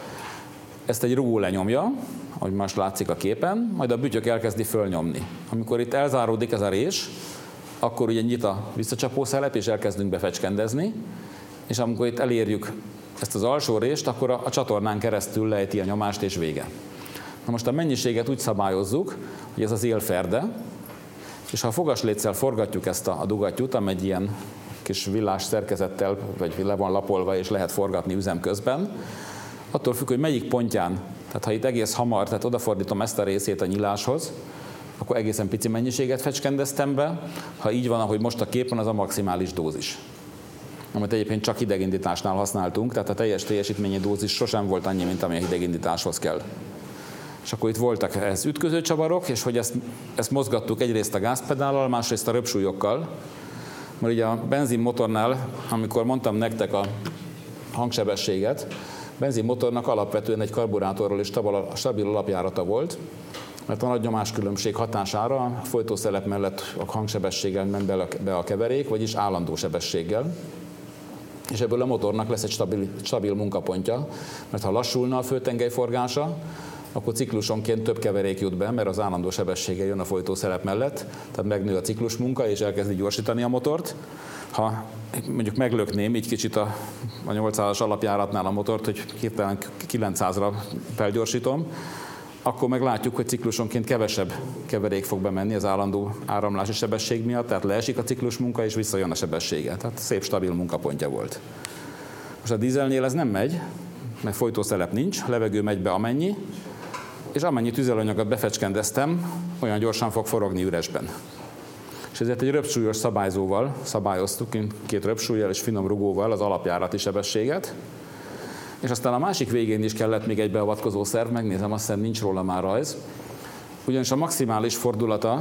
Ezt egy rugó lenyomja, ahogy most látszik a képen, majd a bütyök elkezdi fölnyomni. Amikor itt elzáródik ez a rés, akkor ugye nyit a visszacsapószelep, és elkezdünk befecskendezni, és amikor itt elérjük ezt az alsó rést, akkor a csatornán keresztül lejti a nyomást, és vége. Na most a mennyiséget úgy szabályozzuk, hogy ez az élferde, és ha a fogasléccel forgatjuk ezt a dugattyút, amely egy ilyen kis villás szerkezettel, vagy le van lapolva, és lehet forgatni üzem közben, attól függ, hogy melyik pontján, tehát ha itt egész hamar, tehát odafordítom ezt a részét a nyiláshoz, akkor egészen pici mennyiséget fecskendeztem be, ha így van, ahogy most a képen, az a maximális dózis. Amit egyébként csak hidegindításnál használtunk, tehát a teljes teljesítményi dózis sosem volt annyi, mint ami a hidegindításhoz kell. És akkor itt voltak ez ütköző csavarok, és hogy ezt mozgattuk egyrészt a gázpedállal, másrészt a röpsúlyokkal. Mert ugye a benzinmotornál, amikor mondtam nektek a hangsebességet, benzinmotornak alapvetően egy karburátorról és stabil alapjárata volt, mert a nagy nyomáskülönbség hatására a folytószelep mellett a hangsebességgel ment be a keverék, vagyis állandó sebességgel. És ebből a motornak lesz egy stabil munkapontja, mert ha lassulna a főtengely forgása, akkor ciklusonként több keverék jut be, mert az állandó sebessége jön a folytószelep mellett, tehát megnő a ciklus munka, és elkezdi gyorsítani a motort. Ha mondjuk meglökném így kicsit a 800-as alapjáratnál a motort, hogy hirtelen 900-ra felgyorsítom, akkor meg látjuk, hogy ciklusonként kevesebb keverék fog bemenni az állandó áramlási sebesség miatt, tehát leesik a ciklus munka, és visszajön a sebessége. Tehát szép, stabil munkapontja volt. Most a dízelnél ez nem megy, mert folytószelep nincs, levegő megy be amennyi, és amennyi tüzelőanyagot befecskendeztem, olyan gyorsan fog forogni üresben. És ezért egy röpsúlyos szabályzóval szabályoztuk, 2 röpsúlyjal és finom rugóval az alapjárati sebességet, és aztán a másik végén is kellett még egy beavatkozó szerv, megnézem, azt hiszem nincs róla már rajz, ugyanis a maximális fordulata,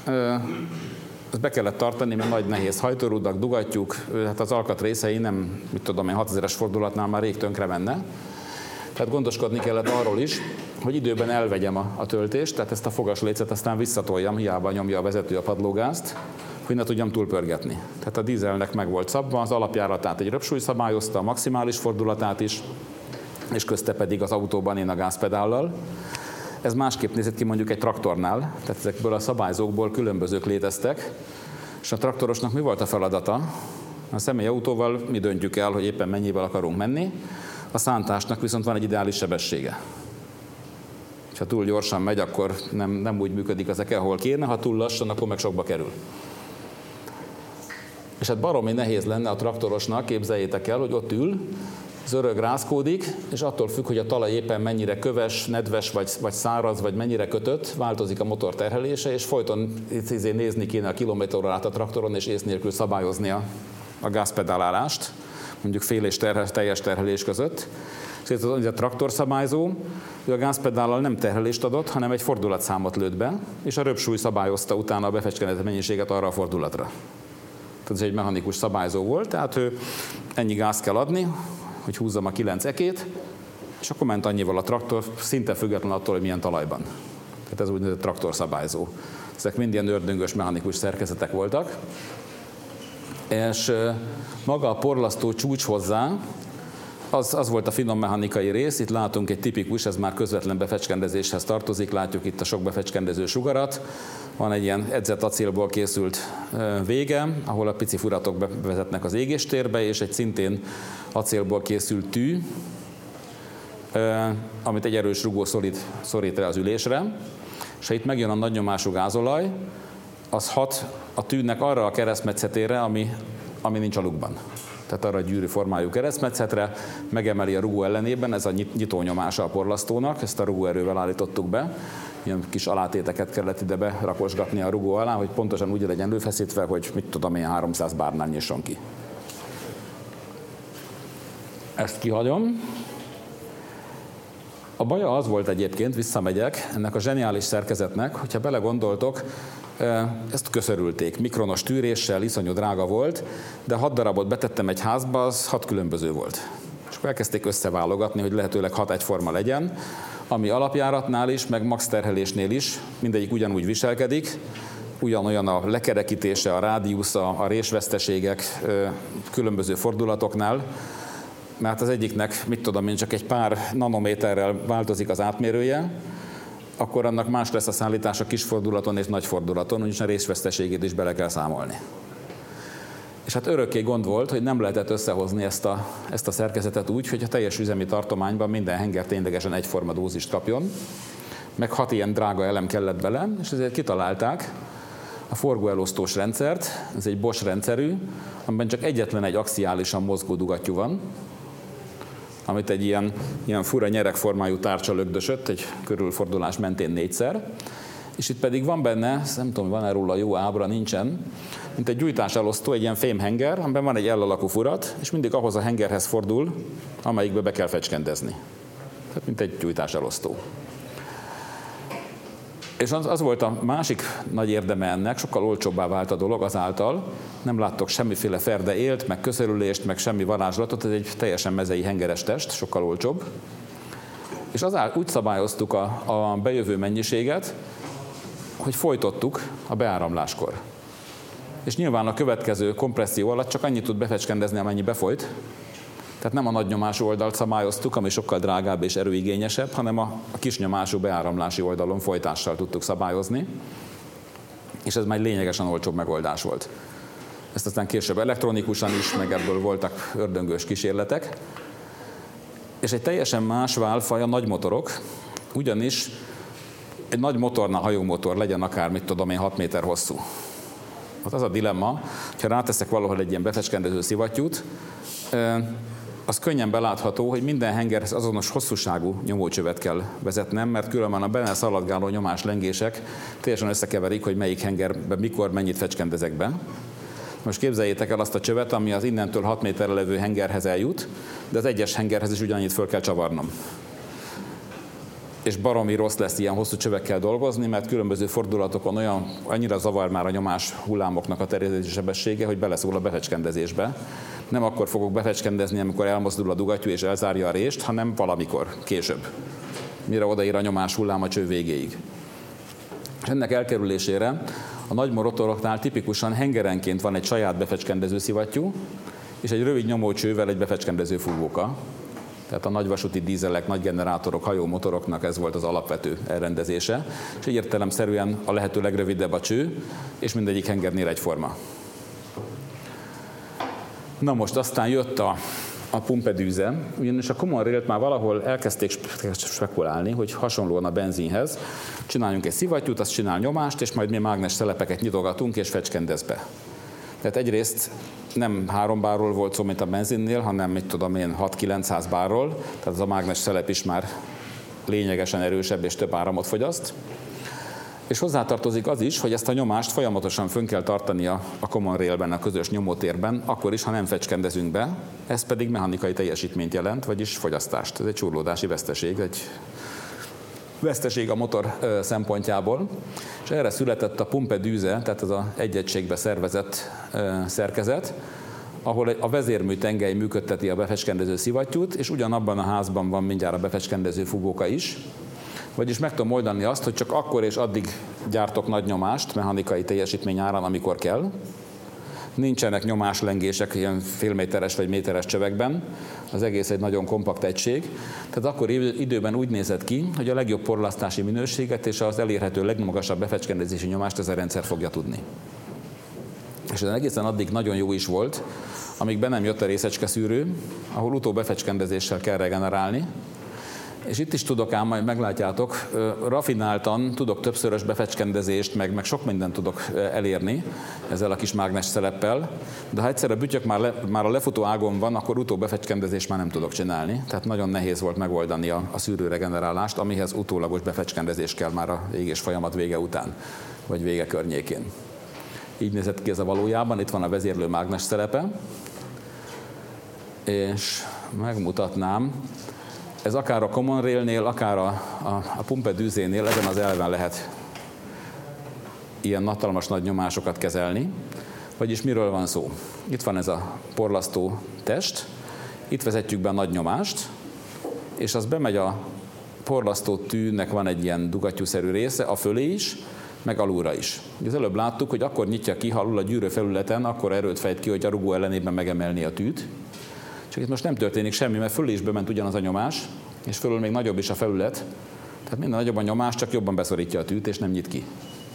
ezt be kellett tartani, mert nagy nehéz hajtórudak, dugattyúk, hát az alkatrészei nem, 6000-es fordulatnál már rég tönkre menne. Tehát gondoskodni kellett arról is, hogy időben elvegyem a töltést, tehát ezt a fogaslécet aztán visszatoljam, hiába nyomja a vezető a padlógázt, hogy ne tudjam túlpörgetni. Tehát a dízelnek meg volt szabva, az alapjáratát egy röpsúly szabályozta, a maximális fordulatát is, és közte pedig az autóban én a gázpedállal. Ez másképp nézett ki mondjuk egy traktornál, tehát ezekből a szabályzókból különbözők léteztek, és a traktorosnak mi volt a feladata? A személyautóval mi döntjük el, hogy éppen mennyivel akarunk menni, a szántásnak viszont van egy ideális sebessége. És ha túl gyorsan megy, akkor nem úgy működik az eke, ahol kéne, ha túl lassan, akkor meg sokba kerül. És hát baromi nehéz lenne a traktorosnak, képzeljétek el, hogy ott ül, zörög, rázkódik, és attól függ, hogy a talaj éppen mennyire köves, nedves, vagy száraz, vagy mennyire kötött, változik a motor terhelése, és folyton nézni kéne a kilométerórát a traktoron, és ész nélkül szabályozni a gázpedálálást, mondjuk fél és teljes terhelés között. És a traktorszabályzó, ő a gázpedállal nem terhelést adott, hanem egy fordulatszámot lőtt be, és a röpsúly szabályozta utána a befecskendezett mennyiséget arra a fordulatra. Tehát ez egy mechanikus szabályzó volt, tehát ő ennyi gáz kell adni, hogy húzzam a 9 ekét, és akkor ment annyival a traktor, szinte független attól, hogy milyen talajban. Tehát ez úgynevezett traktorszabályzó. Ezek mind ilyen ördöngös mechanikus szerkezetek voltak. És maga a porlasztó csúcs hozzá, az volt a finom mechanikai rész. Itt látunk egy tipikus, ez már közvetlen befecskendezéshez tartozik, látjuk itt a sok befecskendező sugarat. Van egy ilyen edzett acélból készült vége, ahol a pici furatok bevezetnek az égéstérbe, és egy szintén acélból készült tű, amit egy erős rugó szorít rá az ülésre. És ha itt megjön a nagy nyomású gázolaj, az hat a tűnek arra a keresztmetszetére, ami nincs a lukban. Tehát arra a gyűrű formájú keresztmetszetre, megemeli a rugó ellenében, ez a nyitónyomása a porlasztónak, ezt a rugóerővel állítottuk be. Ilyen kis alátéteket kellett ide berakosgatni a rugó alá, hogy pontosan úgy legyen előfeszítve, hogy mit tudom én, 300 bárnál nyisson ki. Ezt kihagyom. A baja az volt egyébként, visszamegyek, ennek a zseniális szerkezetnek, hogyha belegondoltok, ezt köszörülték, mikronos tűréssel, iszonyú drága volt, de 6 darabot betettem egy házba, az 6 különböző volt. És akkor elkezdték összeválogatni, hogy lehetőleg 6 egyforma legyen, ami alapjáratnál is, meg max terhelésnél is, mindegyik ugyanúgy viselkedik, ugyanolyan a lekerekítése, a rádiusza, a résveszteségek különböző fordulatoknál, mert az egyiknek, mit tudom én, csak egy pár nanométerrel változik az átmérője, akkor annak más lesz a szállítása kis fordulaton és nagy fordulaton, úgyis a részveszteségét is bele kell számolni. És hát örökké gond volt, hogy nem lehetett összehozni ezt a szerkezetet úgy, hogy a teljes üzemi tartományban minden henger ténylegesen egyforma dózist kapjon, meg 6 ilyen drága elem kellett bele, és ezért kitalálták a forgóelosztós rendszert, ez egy Bosch rendszerű, amiben csak egyetlen egy axiálisan mozgó dugattyú van, amit egy ilyen fura nyeregformájú tárcsa lögdösött egy körülfordulás mentén 4-szer, és itt pedig van benne, nem tudom, van-e róla jó ábra, nincsen, mint egy gyújtáselosztó, egy ilyen fémhenger, amiben van egy L-alakú furat, és mindig ahhoz a hengerhez fordul, amelyikbe be kell fecskendezni. Tehát mint egy gyújtáselosztó. És az volt a másik nagy érdeme ennek, sokkal olcsóbbá vált a dolog azáltal, nem láttok semmiféle ferde élt, meg köszörülést, meg semmi varázslatot, ez egy teljesen mezei hengeres test, sokkal olcsóbb. És úgy szabályoztuk a bejövő mennyiséget, hogy folytottuk a beáramláskor. És nyilván a következő kompresszió alatt csak annyit tud befecskendezni, amennyi befolyt. Tehát nem a nagy nyomású oldalt szabályoztuk, ami sokkal drágább és erőigényesebb, hanem a kis nyomású beáramlási oldalon folytással tudtuk szabályozni. És ez már egy lényegesen olcsóbb megoldás volt. Ezt aztán később elektronikusan is, meg ebből voltak ördöngős kísérletek. És egy teljesen más válfaj a nagy motorok, ugyanis egy nagy motornál, hajómotor legyen akár, mit tudom én, 6 méter hosszú. Hát az a dilemma, ha ráteszek valahol egy ilyen befecskendező szivattyút, az könnyen belátható, hogy minden hengerhez azonos hosszúságú nyomócsövet kell vezetnem, mert különben a benne szaladgáló nyomáslengések teljesen összekeverik, hogy melyik hengerben mikor mennyit fecskendezek be. Most képzeljétek el azt a csövet, ami az innentől 6 méterre levő hengerhez eljut, de az egyes hengerhez is ugyanannyit föl kell csavarnom. És baromi rossz lesz ilyen hosszú csövekkel dolgozni, mert különböző fordulatokon annyira zavar már a nyomás hullámoknak a terjedési sebessége, hogy beleszól a befecskendezésbe. Nem akkor fogok befecskendezni, amikor elmozdul a dugattyú és elzárja a rést, hanem valamikor, később, mire odaér a nyomás hullám a cső végéig. És ennek elkerülésére a nagy motoroknál tipikusan hengerenként van egy saját befecskendező szivattyú, és egy rövid nyomócsővel egy befecskendező fúvóka. Tehát a nagyvasúti dízelek, nagy generátorok, hajómotoroknak ez volt az alapvető elrendezése, és így értelemszerűen a lehető legrövidebb a cső, és mindegyik hengernél egyforma. Na most aztán jött a pumpedűze, ugyanis a Common Rail-t már valahol elkezdték spekulálni, hogy hasonlóan a benzinhez csináljunk egy szivattyút, azt csinál nyomást, és majd mi mágnes szelepeket nyitogatunk, és fecskendez be. Tehát egyrészt nem 3 bárról volt szó, mint a benzinnél, hanem 6-900 bárról, tehát az a mágnes szelep is már lényegesen erősebb és több áramot fogyaszt. És hozzátartozik az is, hogy ezt a nyomást folyamatosan fönn kell tartani a Common Railben, a közös nyomótérben, akkor is, ha nem fecskendezünk be, ez pedig mechanikai teljesítményt jelent, vagyis fogyasztást. Ez egy csurlódási veszteség, egy veszteség a motor szempontjából. És erre született a pumpedűze, tehát ez az egy egységbe szervezett szerkezet, ahol a vezérmű tengely működteti a befecskendező szivattyút, és ugyanabban a házban van mindjárt a befecskendező fúvóka is. Vagyis meg tudom oldani azt, hogy csak akkor és addig gyártok nagy nyomást mechanikai teljesítmény árán, amikor kell. Nincsenek nyomáslengések ilyen félméteres vagy méteres csövekben, az egész egy nagyon kompakt egység. Tehát akkor időben úgy nézett ki, hogy a legjobb porlasztási minőséget és az elérhető legmagasabb befecskendezési nyomást ez a rendszer fogja tudni. És ez egészen addig nagyon jó is volt, amíg be nem jött a részecskeszűrő, ahol utóbefecskendezéssel kell regenerálni. És itt is tudok ám, majd meglátjátok, rafináltan tudok többszörös befecskendezést, meg sok mindent tudok elérni ezzel a kis mágnes szeleppel, de ha egyszer a bütyök már a lefutó ágon van, akkor utóbefecskendezést már nem tudok csinálni. Tehát nagyon nehéz volt megoldani a szűrőregenerálást, amihez utólagos befecskendezés kell már a égés folyamat vége után, vagy vége környékén. Így nézett ki ez a valójában, itt van a vezérlő mágnes szelepe, és megmutatnám. Ez akár a Common Railnél, akár a pumpedűzénél ezen az elven lehet ilyen hatalmas nagy nyomásokat kezelni. Vagyis miről van szó? Itt van ez a porlasztó test, itt vezetjük be a nagy nyomást, és az bemegy a porlasztó tűnek van egy ilyen dugattyúszerű része, a fölé is, meg alulra is. Az előbb láttuk, hogy akkor nyitja ki, ha alul a gyűrő felületen, akkor erőt fejt ki, hogy a rugó ellenében megemelni a tűt. Csak itt most nem történik semmi, mert fölé is bement ugyanaz a nyomás, és fölül még nagyobb is a felület. Tehát minden nagyobb a nyomás, csak jobban beszorítja a tűt, és nem nyit ki.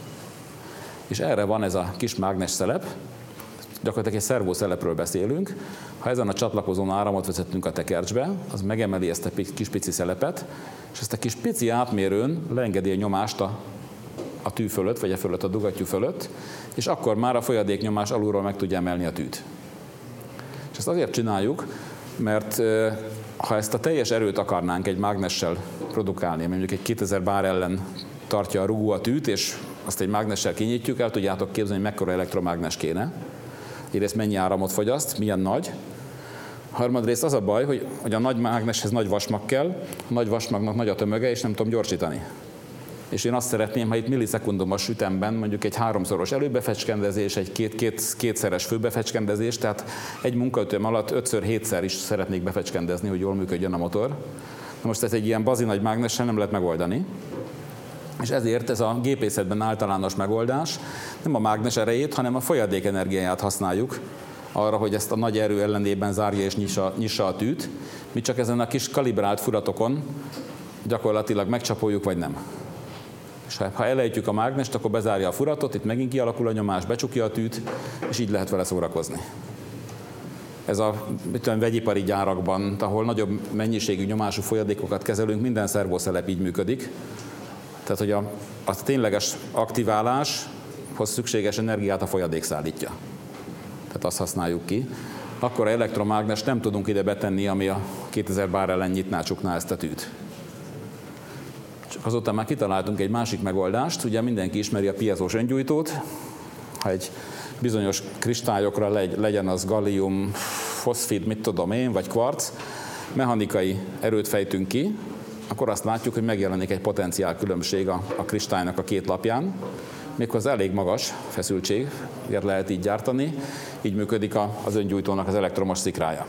És erre van ez a kis mágnes szelep, gyakorlatilag egy szervószelepről beszélünk. Ha ezen a csatlakozón áramot vezetünk a tekercsbe, az megemeli ezt a kis pici szelepet, és ezt a kis pici átmérőn leengedi a nyomást a tű fölött, vagy a fölött a dugattyú fölött, és akkor már a folyadéknyomás alulról meg tudja emelni a tűt. És ezt azért csináljuk, mert ha ezt a teljes erőt akarnánk egy mágnessel produkálni, mondjuk egy 2000 bár ellen tartja a rugó a tűt, és azt egy mágnessel kinyitjuk, el tudjátok képzelni, hogy mekkora elektromágnes kéne. Egyrészt mennyi áramot fogyaszt, milyen nagy. Harmadrészt az a baj, hogy a nagy mágneshez nagy vasmag kell, a nagy vasmagnak nagy a tömege, és nem tudom gyorsítani. És én azt szeretném, ha itt millisekundumos ütemben mondjuk egy 3-szoros előbefecskendezés, egy kétszeres főbefecskendezés, tehát egy munkaütem alatt 5-7-szer is szeretnék befecskendezni, hogy jól működjön a motor. Na most ezt egy ilyen bazinagy mágnessel nem lehet megoldani. És ezért ez a gépészetben általános megoldás nem a mágnes erejét, hanem a folyadék energiáját használjuk arra, hogy ezt a nagy erő ellenében zárja és nyissa a tűt. Mi csak ezen a kis kalibrált furatokon gyakorlatilag megcsapoljuk, vagy nem. És ha elejtjük a mágnest, akkor bezárja a furatot, itt megint kialakul a nyomás, becsukja a tűt, és így lehet vele szórakozni. Ez a vegyipari gyárakban, ahol nagyobb mennyiségű nyomású folyadékokat kezelünk, minden szervószelep így működik. Tehát, hogy a tényleges aktiváláshoz szükséges energiát a folyadék szállítja. Tehát azt használjuk ki. Akkor elektromágnes nem tudunk ide betenni, ami a 2000 bár ellen nyitná, csukná ezt a tűt. Csak azután már kitaláltunk egy másik megoldást, ugye mindenki ismeri a piezós öngyújtót, ha egy bizonyos kristályokra legyen az gallium, foszfid, mit tudom én, vagy kvarc, mechanikai erőt fejtünk ki, akkor azt látjuk, hogy megjelenik egy potenciál különbség a kristálynak a két lapján, méghozzá elég magas feszültséget lehet így gyártani, így működik az öngyújtónak az elektromos szikrája.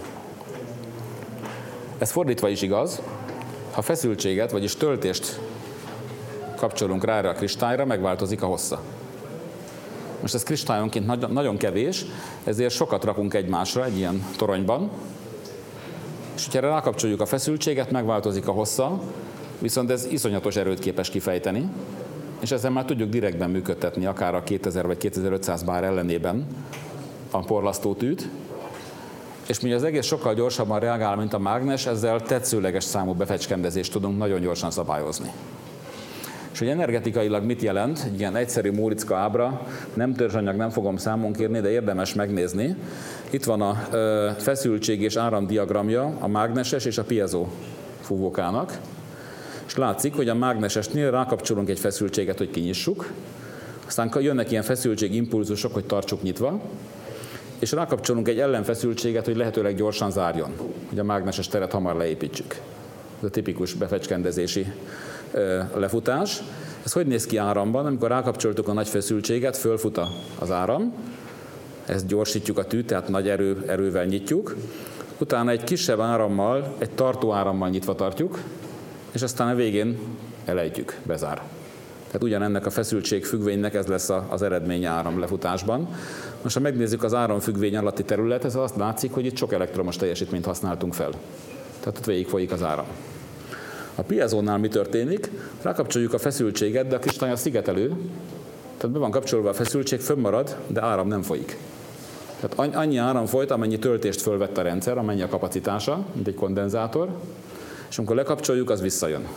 Ez fordítva is igaz, ha feszültséget, vagyis töltést kapcsolunk rá erre a kristályra, megváltozik a hossza. Most ez kristályonként nagyon kevés, ezért sokat rakunk egymásra egy ilyen toronyban, És ha erre rákapcsoljuk a feszültséget, megváltozik a hossza, viszont ez iszonyatos erőt képes kifejteni, és ezzel már tudjuk direktben működtetni, akár a 2000 vagy 2500 bár ellenében a porlasztótűt, és mi az egész sokkal gyorsabban reagál, mint a mágnes, ezzel tetszőleges számú befecskendezést tudunk nagyon gyorsan szabályozni. És hogy energetikailag mit jelent, egy ilyen egyszerű Móriczka ábra, nem törzsanyag, nem fogom számon kérni, de érdemes megnézni. Itt van a feszültség és áram diagramja a mágneses és a piezo fúvókának, és látszik, hogy a mágnesesnél rákapcsolunk egy feszültséget, hogy kinyissuk, aztán jönnek ilyen feszültségimpulzusok, hogy tartsuk nyitva, és rákapcsolunk egy ellenfeszültséget, hogy lehetőleg gyorsan zárjon, hogy a mágneses teret hamar leépítsük. Ez a tipikus befecskendezési lefutás. Ez hogy néz ki áramban? Amikor rákapcsoltuk a nagy feszültséget, fölfut az áram, ezt gyorsítjuk a tűt, tehát nagy erővel nyitjuk, utána egy kisebb árammal, egy tartó árammal nyitva tartjuk, és aztán a végén elejtjük, bezár. Tehát ugyanennek a feszültségfüggvénynek ez lesz az eredménye áramlefutásban. Most ha megnézzük az áramfüggvény alatti területet, ez azt látszik, hogy itt sok elektromos teljesítményt használtunk fel. Tehát ott végig folyik az áram. A piezónál mi történik? Rákapcsoljuk a feszültséget, de a kristály a szigetelő, tehát be van kapcsolva a feszültség, fönnmarad, de áram nem folyik. Tehát annyi áram folyt, amennyi töltést fölvett a rendszer, amennyi a kapacitása, mint egy kondenzátor, és amikor lekapcsoljuk, az visszajön.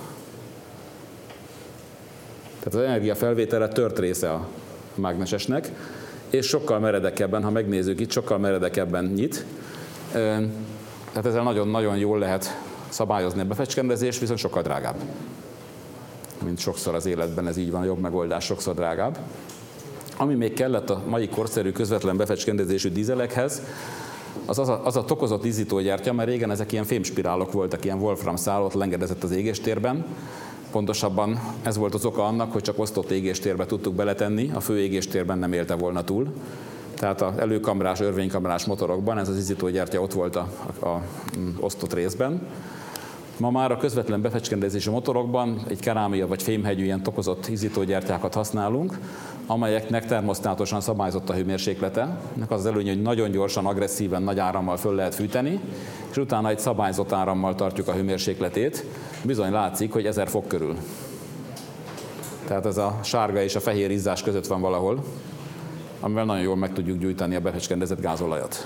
Tehát az energiafelvétele tört része a mágnesesnek, és sokkal meredekebben, ha megnézzük itt, sokkal meredekebben nyit. Tehát ezzel nagyon-nagyon jól lehet szabályozni a befecskendezést, viszont sokkal drágább. Mint sokszor az életben ez így van, a jobb megoldás sokszor drágább. Ami még kellett a mai korszerű közvetlen befecskendezésű dízelekhez, az a tokozott izzítógyártya, mert régen ezek ilyen fémspirálok voltak, ilyen wolfram szál, ott lengedezett az égéstérben. Pontosabban ez volt az oka annak, hogy csak osztott égéstérbe tudtuk beletenni, a fő égéstérben nem élte volna túl. Tehát az előkamrás, örvénykamrás motorokban ez az izzítógyártya ott volt a osztott részben. Ma már a közvetlen befecskendezésű motorokban egy kerámia vagy fémhegyű ilyen tokozott izzítógyártyákat használunk, amelyeknek termosztátosan szabályozott a hőmérséklete. Ennek az előnye, hogy nagyon gyorsan, agresszíven, nagy árammal föl lehet fűteni, és utána egy szabályozott árammal tartjuk a hőmérsékletét. Bizony látszik, hogy 1000 fok körül. Tehát ez a sárga és a fehér izzás között van valahol, amivel nagyon jól meg tudjuk gyújtani a befecskendezett gázolajat.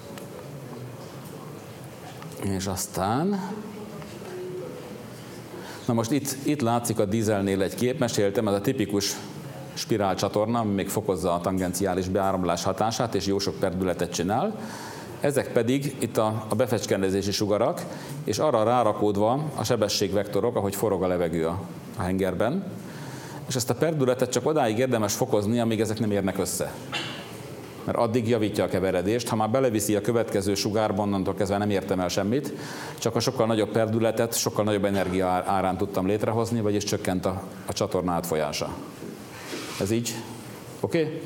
És aztán... Na most itt látszik a dízelnél egy kép, meséltem, ez a tipikus spirálcsatorna, ami még fokozza a tangenciális beáramlás hatását, és jó sok perdületet csinál. Ezek pedig itt a befecskendezési sugarak, és arra rárakódva a sebességvektorok, ahogy forog a levegő a hengerben. És ezt a perdületet csak odáig érdemes fokozni, amíg ezek nem érnek össze. Mert addig javítja a keveredést, ha már beleviszi a következő sugárban, onnantól kezdve nem értem el semmit, csak a sokkal nagyobb perdületet, sokkal nagyobb energia árán tudtam létrehozni, vagyis csökkent a csatorna átfolyása. Ez így? Oké?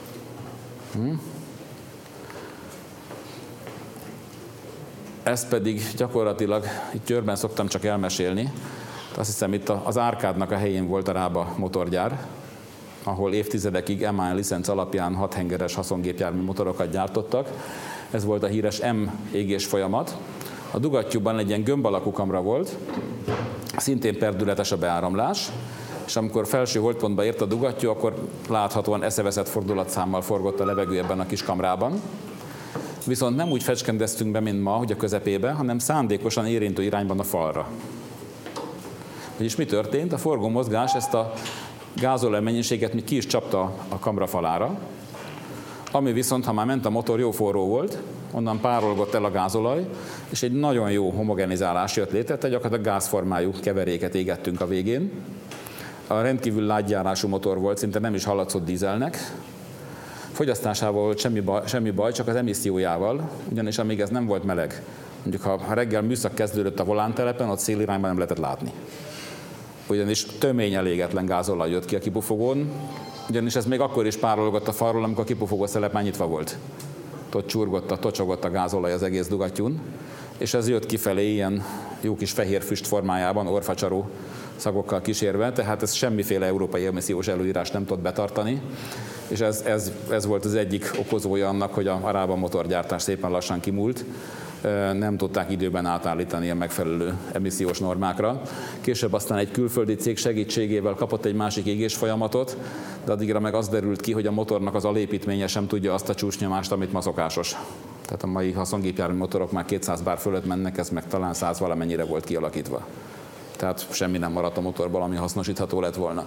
Ez pedig gyakorlatilag, itt Győrben szoktam csak elmesélni, azt hiszem itt az Árkádnak a helyén volt a Rába motorgyár, ahol évtizedekig MAN licenc alapján 6 hengeres haszongépjármű motorokat gyártottak. Ez volt a híres M égés folyamat. A dugattyúban egy ilyen gömb alakú kamra volt, szintén perdületes a beáramlás, és amikor felső holdpontba ért a dugattyú, akkor láthatóan eszeveszett fordulatszámmal forgott a levegő ebben a kis kamrában. Viszont nem úgy fecskendeztünk be, mint ma, hogy a közepébe, hanem szándékosan érintő irányban a falra. Vagyis mi történt? A forgó mozgás ezt a gázolaj mennyiséget még ki is csapta a kamra falára, ami viszont, ha már ment a motor, jó forró volt, onnan párolgott el a gázolaj, és egy nagyon jó homogenizálás jött létre, tehát gyakorlatilag gázformájú keveréket égettünk a végén. A rendkívül lágyjárású motor volt, szinte nem is hallatszott dízelnek. Fogyasztásával volt semmi baj, csak az emissziójával, ugyanis amíg ez nem volt meleg, mondjuk ha reggel műszak kezdődött a volántelepen, ott szélirányban nem lehetett látni. Ugyanis tömény elégetlen gázolaj jött ki a kipufogón, ugyanis ez még akkor is párolgott a falról, amikor a kipufogó szelep már nyitva volt. Ott csurgott, tocsogott a gázolaj az egész dugattyún, és ez jött kifelé ilyen jó kis fehér füst formájában, orfacsaró szagokkal kísérve, tehát ez semmiféle európai emissziós előírás nem tudott betartani, és ez volt az egyik okozója annak, hogy a Rába motorgyártás szépen lassan kimúlt, nem tudták időben átállítani a megfelelő emissziós normákra. Később aztán egy külföldi cég segítségével kapott egy másik égésfolyamatot, de addigra meg az derült ki, hogy a motornak az alépítménye sem tudja azt a csúcsnyomást, amit ma szokásos. Tehát a mai haszongépjármű motorok már 200 bár fölött mennek, ez meg talán 100 valamennyire volt kialakítva. Tehát semmi nem maradt a motorból, ami hasznosítható lett volna.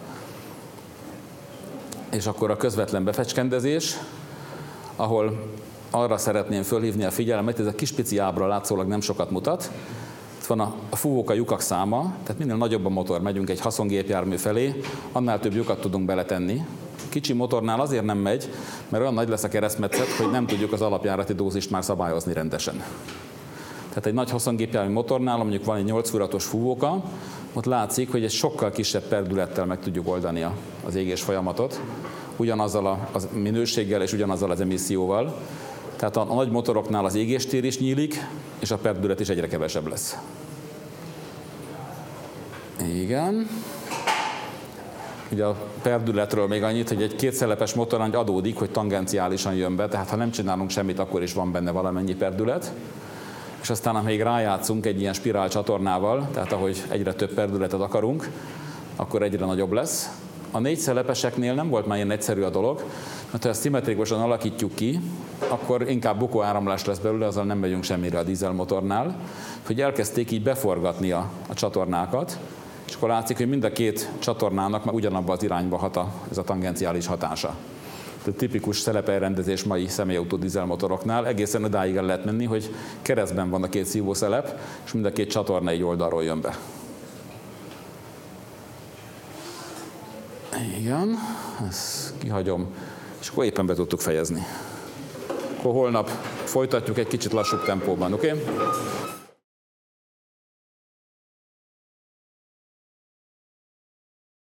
És akkor a közvetlen befecskendezés, ahol arra szeretném fölhívni a figyelmet, ez a kis pici ábra látszólag nem sokat mutat. Itt van a fúvóka lyukak száma, tehát minél nagyobb a motor, megyünk egy haszongépjármű felé, annál több lyukat tudunk beletenni. Kicsi motornál azért nem megy, mert olyan nagy lesz a keresztmetszet, hogy nem tudjuk az alapjárati dózist már szabályozni rendesen. Tehát egy nagy haszongépjármű motornál, mondjuk van egy 8 furatos fúvóka, ott látszik, hogy egy sokkal kisebb perdülettel meg tudjuk oldani az égés folyamatot, ugyanazzal a minőséggel és ugyanazzal az emisszióval. Tehát a nagy motoroknál az égéstér is nyílik, és a perdület is egyre kevesebb lesz. Igen. Ugye a perdületről még annyit, hogy egy kétszelepes motor adódik, hogy tangenciálisan jön be, tehát ha nem csinálunk semmit, akkor is van benne valamennyi perdület. És aztán, ha még rájátszunk egy ilyen spirál csatornával, tehát ahogy egyre több perdületet akarunk, akkor egyre nagyobb lesz. A 4 szelepeseknél nem volt már ilyen egyszerű a dolog, mert ha ezt szimmetrikusan alakítjuk ki, akkor inkább bukóáramlás lesz belőle, azzal nem megyünk semmire a dízelmotornál, hogy elkezdték így beforgatni a csatornákat, és akkor látszik, hogy mind a két csatornának már ugyanabba az irányba hat ez a tangenciális hatása. Tehát tipikus szelepelrendezés mai személyautó dízelmotoroknál egészen odáig el lehet menni, hogy keresztben van a két szívószelep, és mind a két csatorna egy oldalról jön be. Igen, ezt kihagyom, és akkor éppen be tudtuk fejezni. Akkor holnap folytatjuk egy kicsit lassúbb tempóban, oké?